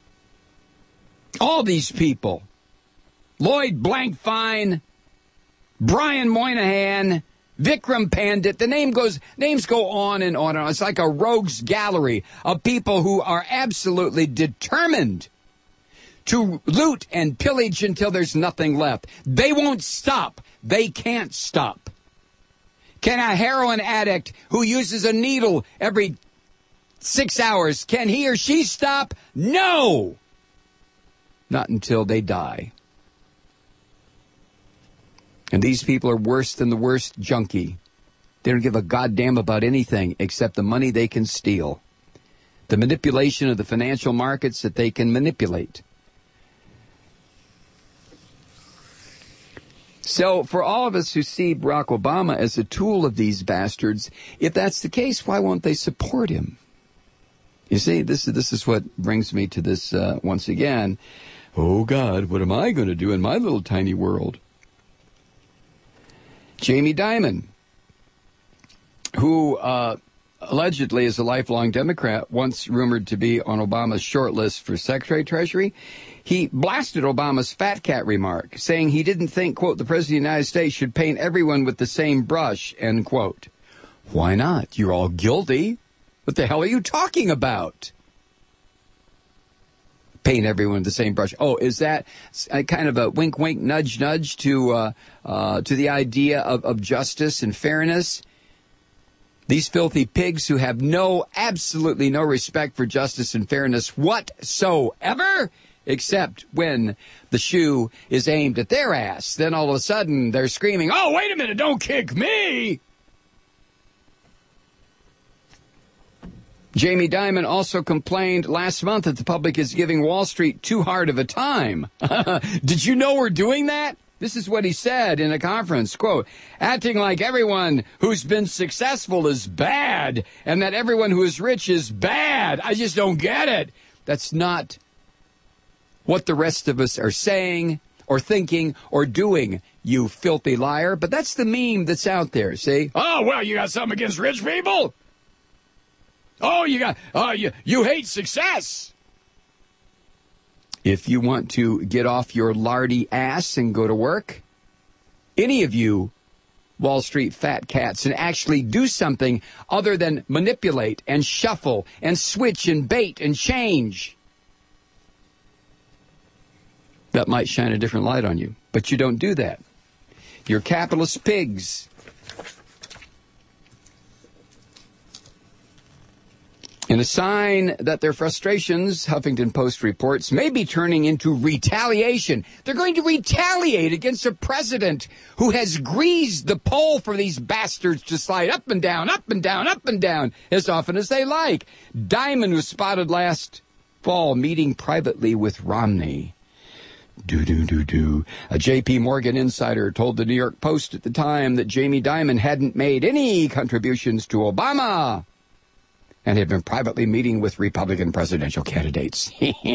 all these people, Lloyd Blankfein, Brian Moynihan, Vikram Pandit. The name goes, names go on and on and on. It's like a rogues gallery of people who are absolutely determined to loot and pillage until there's nothing left. They won't stop. They can't stop. Can a heroin addict who uses a needle every six hours, can he or she stop? No! Not until they die. And these people are worse than the worst junkie. They don't give a goddamn about anything except the money they can steal. The manipulation of the financial markets that they can manipulate. So for all of us who see Barack Obama as a tool of these bastards, if that's the case, why won't they support him? You see, this is, this is what brings me to this uh, once again. Oh, God, what am I going to do in my little tiny world? Jamie Dimon, who uh, allegedly is a lifelong Democrat, once rumored to be on Obama's short list for Secretary of Treasury, he blasted Obama's fat cat remark, saying he didn't think, quote, the President of the United States should paint everyone with the same brush, end quote. Why not? You're all guilty. What the hell are you talking about? Paint everyone with the same brush. Oh, is that a kind of a wink, wink, nudge, nudge to uh, uh, to the idea of, of justice and fairness? These filthy pigs who have no, absolutely no respect for justice and fairness whatsoever, except when the shoe is aimed at their ass. Then all of a sudden they're screaming, oh, wait a minute, don't kick me! Jamie Dimon also complained last month that the public is giving Wall Street too hard of a time. Did you know we're doing that? This is what he said in a conference, quote, acting like everyone who's been successful is bad and that everyone who is rich is bad. I just don't get it. That's not what the rest of us are saying or thinking or doing, you filthy liar. But that's the meme that's out there, see? Oh, well, you got something against rich people? Oh, you got, oh, you, you hate success. If you want to get off your lardy ass and go to work, any of you Wall Street fat cats, and actually do something other than manipulate and shuffle and switch and bait and change, that might shine a different light on you. But you don't do that. You're capitalist pigs. In a sign that their frustrations, Huffington Post reports, may be turning into retaliation. They're going to retaliate against a president who has greased the pole for these bastards to slide up and down, up and down, up and down as often as they like. Dimon was spotted last fall meeting privately with Romney. Do-do-do-do. A J P Morgan insider told the New York Post at the time that Jamie Dimon hadn't made any contributions to Obama and had been privately meeting with Republican presidential candidates.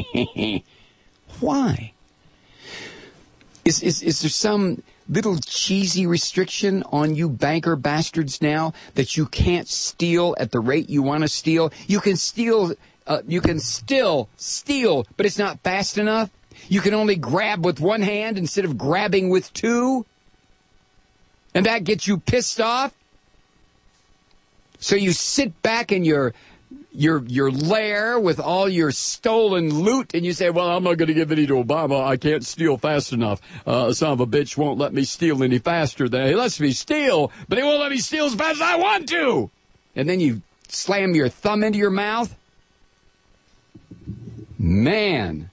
Why? Is, is, is there some little cheesy restriction on you banker bastards now that you can't steal at the rate you want to steal? You can steal, uh, you can still steal, but it's not fast enough? You can only grab with one hand instead of grabbing with two? And that gets you pissed off? So you sit back in your your your lair with all your stolen loot, and you say, well, I'm not going to give any to Obama. I can't steal fast enough. Uh, son of a bitch won't let me steal any faster than he lets me steal, but he won't let me steal as fast as I want to. And then you slam your thumb into your mouth? Man.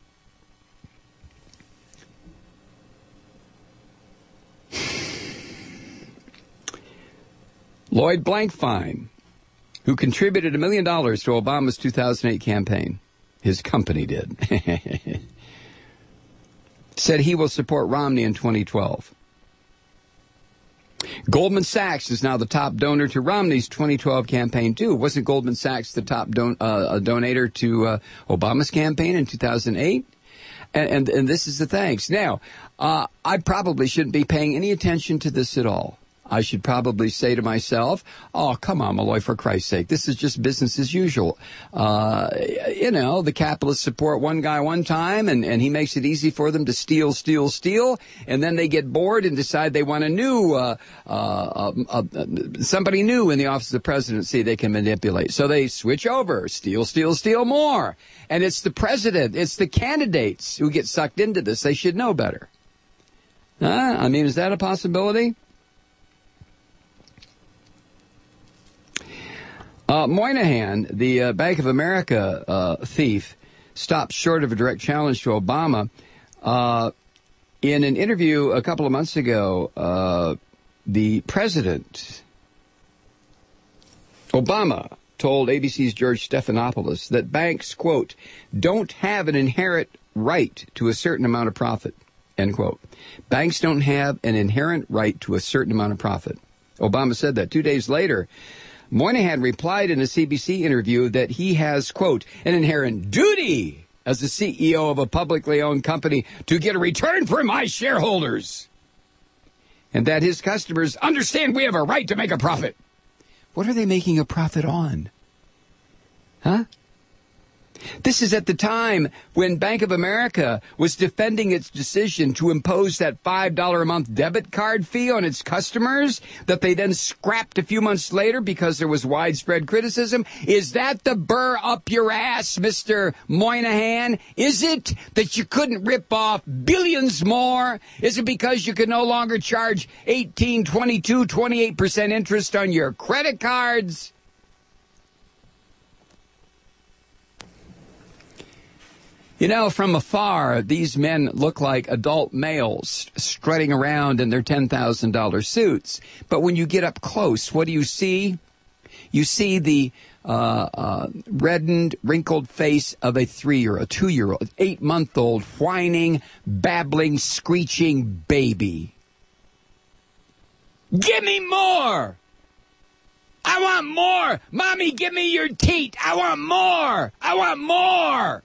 Lloyd Blankfein, who contributed a million dollars to Obama's two thousand eight campaign, his company did, said he will support Romney in twenty twelve. Goldman Sachs is now the top donor to Romney's twenty twelve campaign, too. Wasn't Goldman Sachs the top don- uh, donator to uh, Obama's campaign in two thousand eight? And, and, and this is the thanks. Now, uh, I probably shouldn't be paying any attention to this at all. I should probably say to myself, oh, come on, Malloy, for Christ's sake. This is just business as usual. Uh, you know, the capitalists support one guy one time, and, and he makes it easy for them to steal, steal, steal, and then they get bored and decide they want a new, uh, uh, uh, uh, somebody new in the office of the presidency they can manipulate. So they switch over, steal, steal, steal more. And it's the president, it's the candidates who get sucked into this. They should know better. Huh? I mean, is that a possibility? Uh, Moynihan, the uh, Bank of America uh, thief, stopped short of a direct challenge to Obama. Uh, in an interview a couple of months ago, uh, the president, Obama, told A B C's George Stephanopoulos that banks, quote, don't have an inherent right to a certain amount of profit, end quote. Banks don't have an inherent right to a certain amount of profit. Obama said that. Two days later, Moynihan replied in a C B C interview that he has, quote, an inherent duty as the C E O of a publicly owned company to get a return for my shareholders, and that his customers understand we have a right to make a profit. What are they making a profit on? Huh? This is at the time when Bank of America was defending its decision to impose that five dollars a month debit card fee on its customers that they then scrapped a few months later because there was widespread criticism. Is that the burr up your ass, Mister Moynihan? Is it that you couldn't rip off billions more? Is it because you can no longer charge eighteen, twenty-two, twenty-eight percent interest on your credit cards? You know, from afar, these men look like adult males strutting around in their ten thousand dollars suits. But when you get up close, what do you see? You see the uh, uh, reddened, wrinkled face of a three-year-old, a two-year-old, eight-month-old, whining, babbling, screeching baby. Give me more! I want more! Mommy, give me your teat! I want more! I want more!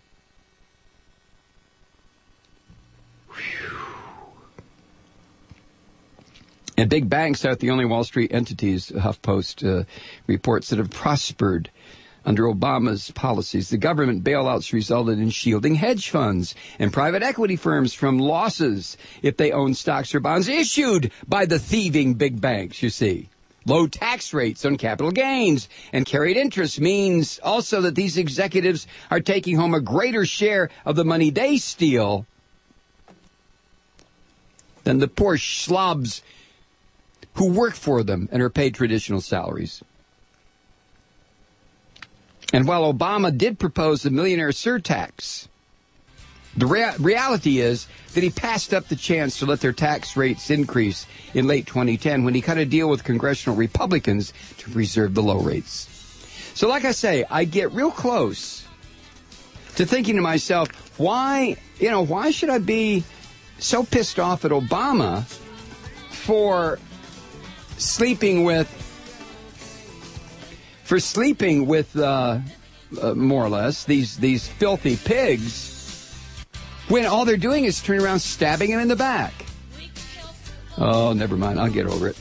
And big banks aren't the only Wall Street entities, HuffPost uh, reports, that have prospered under Obama's policies. The government bailouts resulted in shielding hedge funds and private equity firms from losses if they own stocks or bonds issued by the thieving big banks, you see. Low tax rates on capital gains and carried interest means also that these executives are taking home a greater share of the money they steal than the poor schlubs who work for them and are paid traditional salaries. And while Obama did propose the millionaire surtax, the rea- reality is that he passed up the chance to let their tax rates increase in late twenty ten when he cut a deal with congressional Republicans to preserve the low rates. So like I say, I get real close to thinking to myself, why, you know, why should I be so pissed off at Obama for sleeping with, for sleeping with, uh, uh, more or less, these, these filthy pigs, when all they're doing is turning around stabbing him in the back. Oh, never mind. I'll get over it.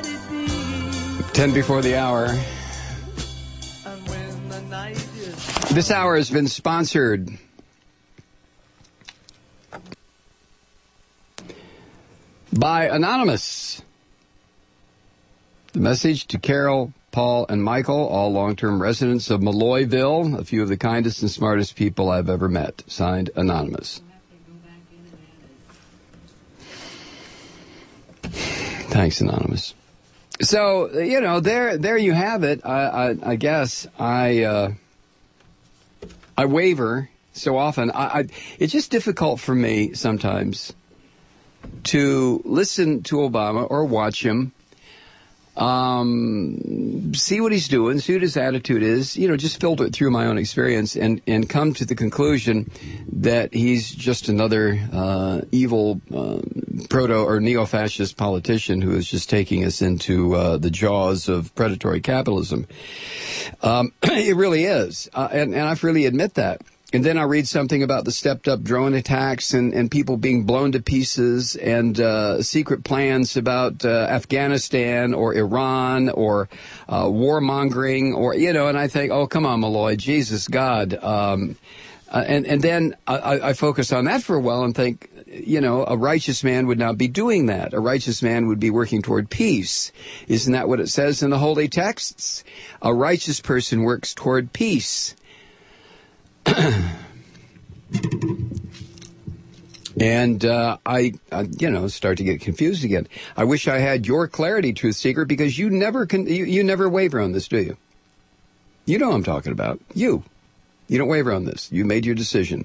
Ten before the hour. This hour has been sponsored by Anonymous. The message to Carol, Paul, and Michael, all long-term residents of Malloyville, a few of the kindest and smartest people I've ever met. Signed, Anonymous. Thanks, Anonymous. So, you know, there there you have it. I, I, I guess I uh, I waver so often. I, I, it's just difficult for me sometimes to listen to Obama or watch him, um, see what he's doing, see what his attitude is, you know, just filter it through my own experience and, and come to the conclusion that he's just another uh, evil uh, proto or neo-fascist politician who is just taking us into uh, the jaws of predatory capitalism. Um, it really is, uh, and, and I freely admit that. And then I read something about the stepped-up drone attacks and, and people being blown to pieces and uh, secret plans about uh, Afghanistan or Iran or uh, warmongering or, you know, and I think, oh, come on, Malloy, Jesus, God. Um, uh, and, and then I, I focus on that for a while and think, you know, a righteous man would not be doing that. A righteous man would be working toward peace. Isn't that what it says in the holy texts? A righteous person works toward peace. And uh, I, uh, you know, start to get confused again. I wish I had your clarity, Truth Seeker, because you never can, you, you never waver on this, do you? You know what I'm talking about. You. You don't waver on this. You made your decision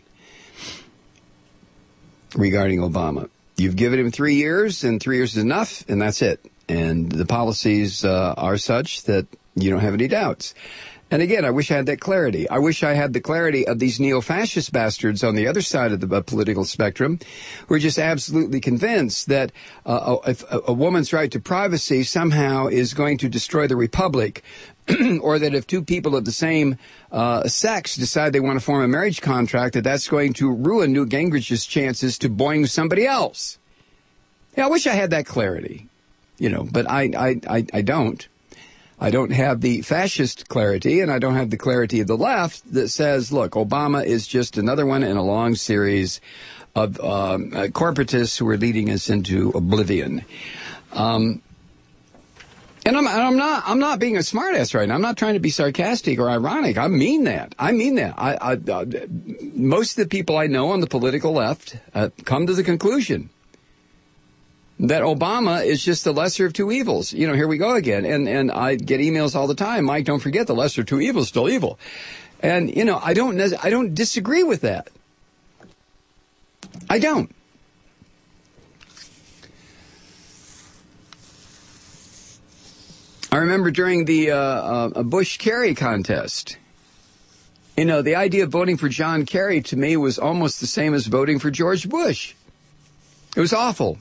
regarding Obama. You've given him three years, and three years is enough, and that's it. And the policies uh, are such that you don't have any doubts. And again, I wish I had that clarity. I wish I had the clarity of these neo-fascist bastards on the other side of the uh, political spectrum who are just absolutely convinced that uh, if a, a woman's right to privacy somehow is going to destroy the republic, or that if two people of the same uh, sex decide they want to form a marriage contract, that that's going to ruin Newt Gingrich's chances to boing somebody else. Yeah, I wish I had that clarity, you know, but I, I, I, I don't. I don't have the fascist clarity, and I don't have the clarity of the left that says, look, Obama is just another one in a long series of um, uh, corporatists who are leading us into oblivion. Um, and I'm, I'm not I'm not being a smartass right now. I'm not trying to be sarcastic or ironic. I mean that. I mean that. I, I, uh, most of the people I know on the political left uh, come to the conclusion that Obama is just the lesser of two evils. You know, here we go again. And and I get emails all the time. Mike, don't forget the lesser of two evils is still evil. And, you know, I don't I don't disagree with that. I don't. I remember during the uh, uh, Bush-Kerry contest, you know, the idea of voting for John Kerry to me was almost the same as voting for George Bush. It was awful.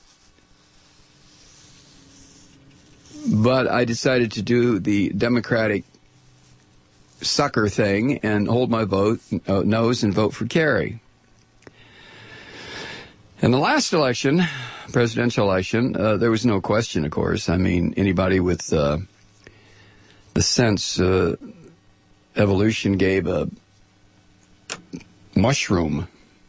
But I decided to do the Democratic sucker thing and hold my vote uh, nose and vote for Kerry. In the last election, presidential election, uh, there was no question, of course. I mean, anybody with uh, the sense uh, evolution gave a mushroom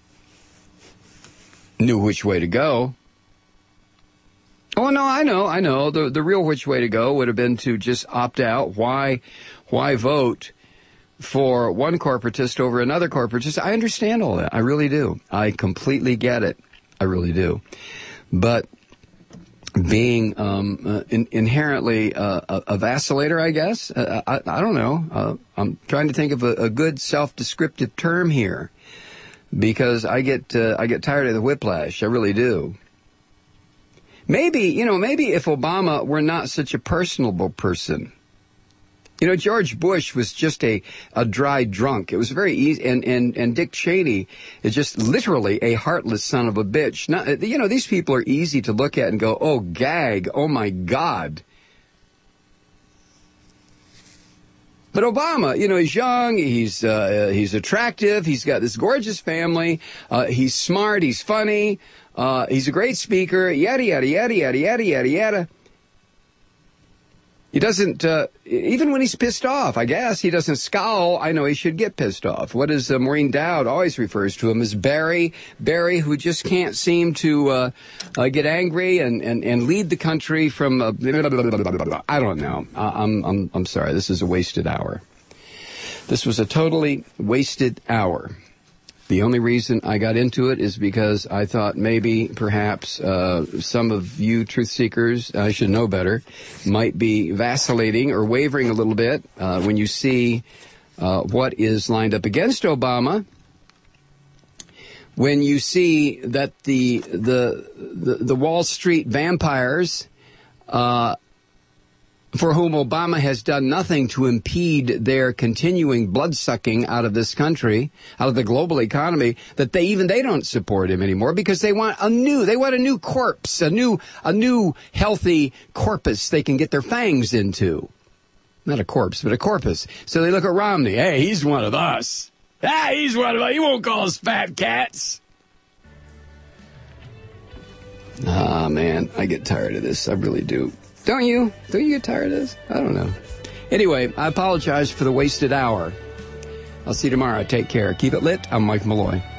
knew which way to go. Oh, no, I know, I know. The the real which way to go would have been to just opt out. Why, why vote for one corporatist over another corporatist? I understand all that. I really do. I completely get it. I really do. But being um, uh, in, inherently uh, a, a vacillator, I guess, uh, I, I don't know. Uh, I'm trying to think of a, a good self-descriptive term here because I get uh, I get tired of the whiplash. I really do. Maybe, you know, maybe if Obama were not such a personable person. You know, George Bush was just a, a dry drunk. It was very easy. And, and, and Dick Cheney is just literally a heartless son of a bitch. Not, you know, these people are easy to look at and go, oh, gag. Oh, my God. But Obama, you know, he's young, he's uh, he's attractive, he's got this gorgeous family, uh, he's smart, he's funny, uh, he's a great speaker, yada, yada, yada, yada, yada, yada, yada. He doesn't, uh, even when he's pissed off, I guess, he doesn't scowl. I know he should get pissed off. What is uh, Maureen Dowd always refers to him as Barry, Barry, who just can't seem to uh, uh, get angry and, and, and lead the country from, uh, I don't know. Uh, I'm, I'm, I'm sorry. This is a wasted hour. This was a totally wasted hour. The only reason I got into it is because I thought maybe, perhaps, uh, some of you truth seekers, I should know better, might be vacillating or wavering a little bit uh, when you see uh, what is lined up against Obama. When you see that the the the, the Wall Street vampires, uh, for whom Obama has done nothing to impede their continuing blood-sucking out of this country, out of the global economy, that they even they don't support him anymore because they want a new, they want a new corpse, a new, a new healthy corpus they can get their fangs into. Not a corpse, but a corpus. So they look at Romney. Hey, he's one of us. Ah, he's one of us. He won't call us fat cats. Ah, man, I get tired of this. I really do. Don't you? Don't you get tired of this? I don't know. Anyway, I apologize for the wasted hour. I'll see you tomorrow. Take care. Keep it lit. I'm Mike Malloy.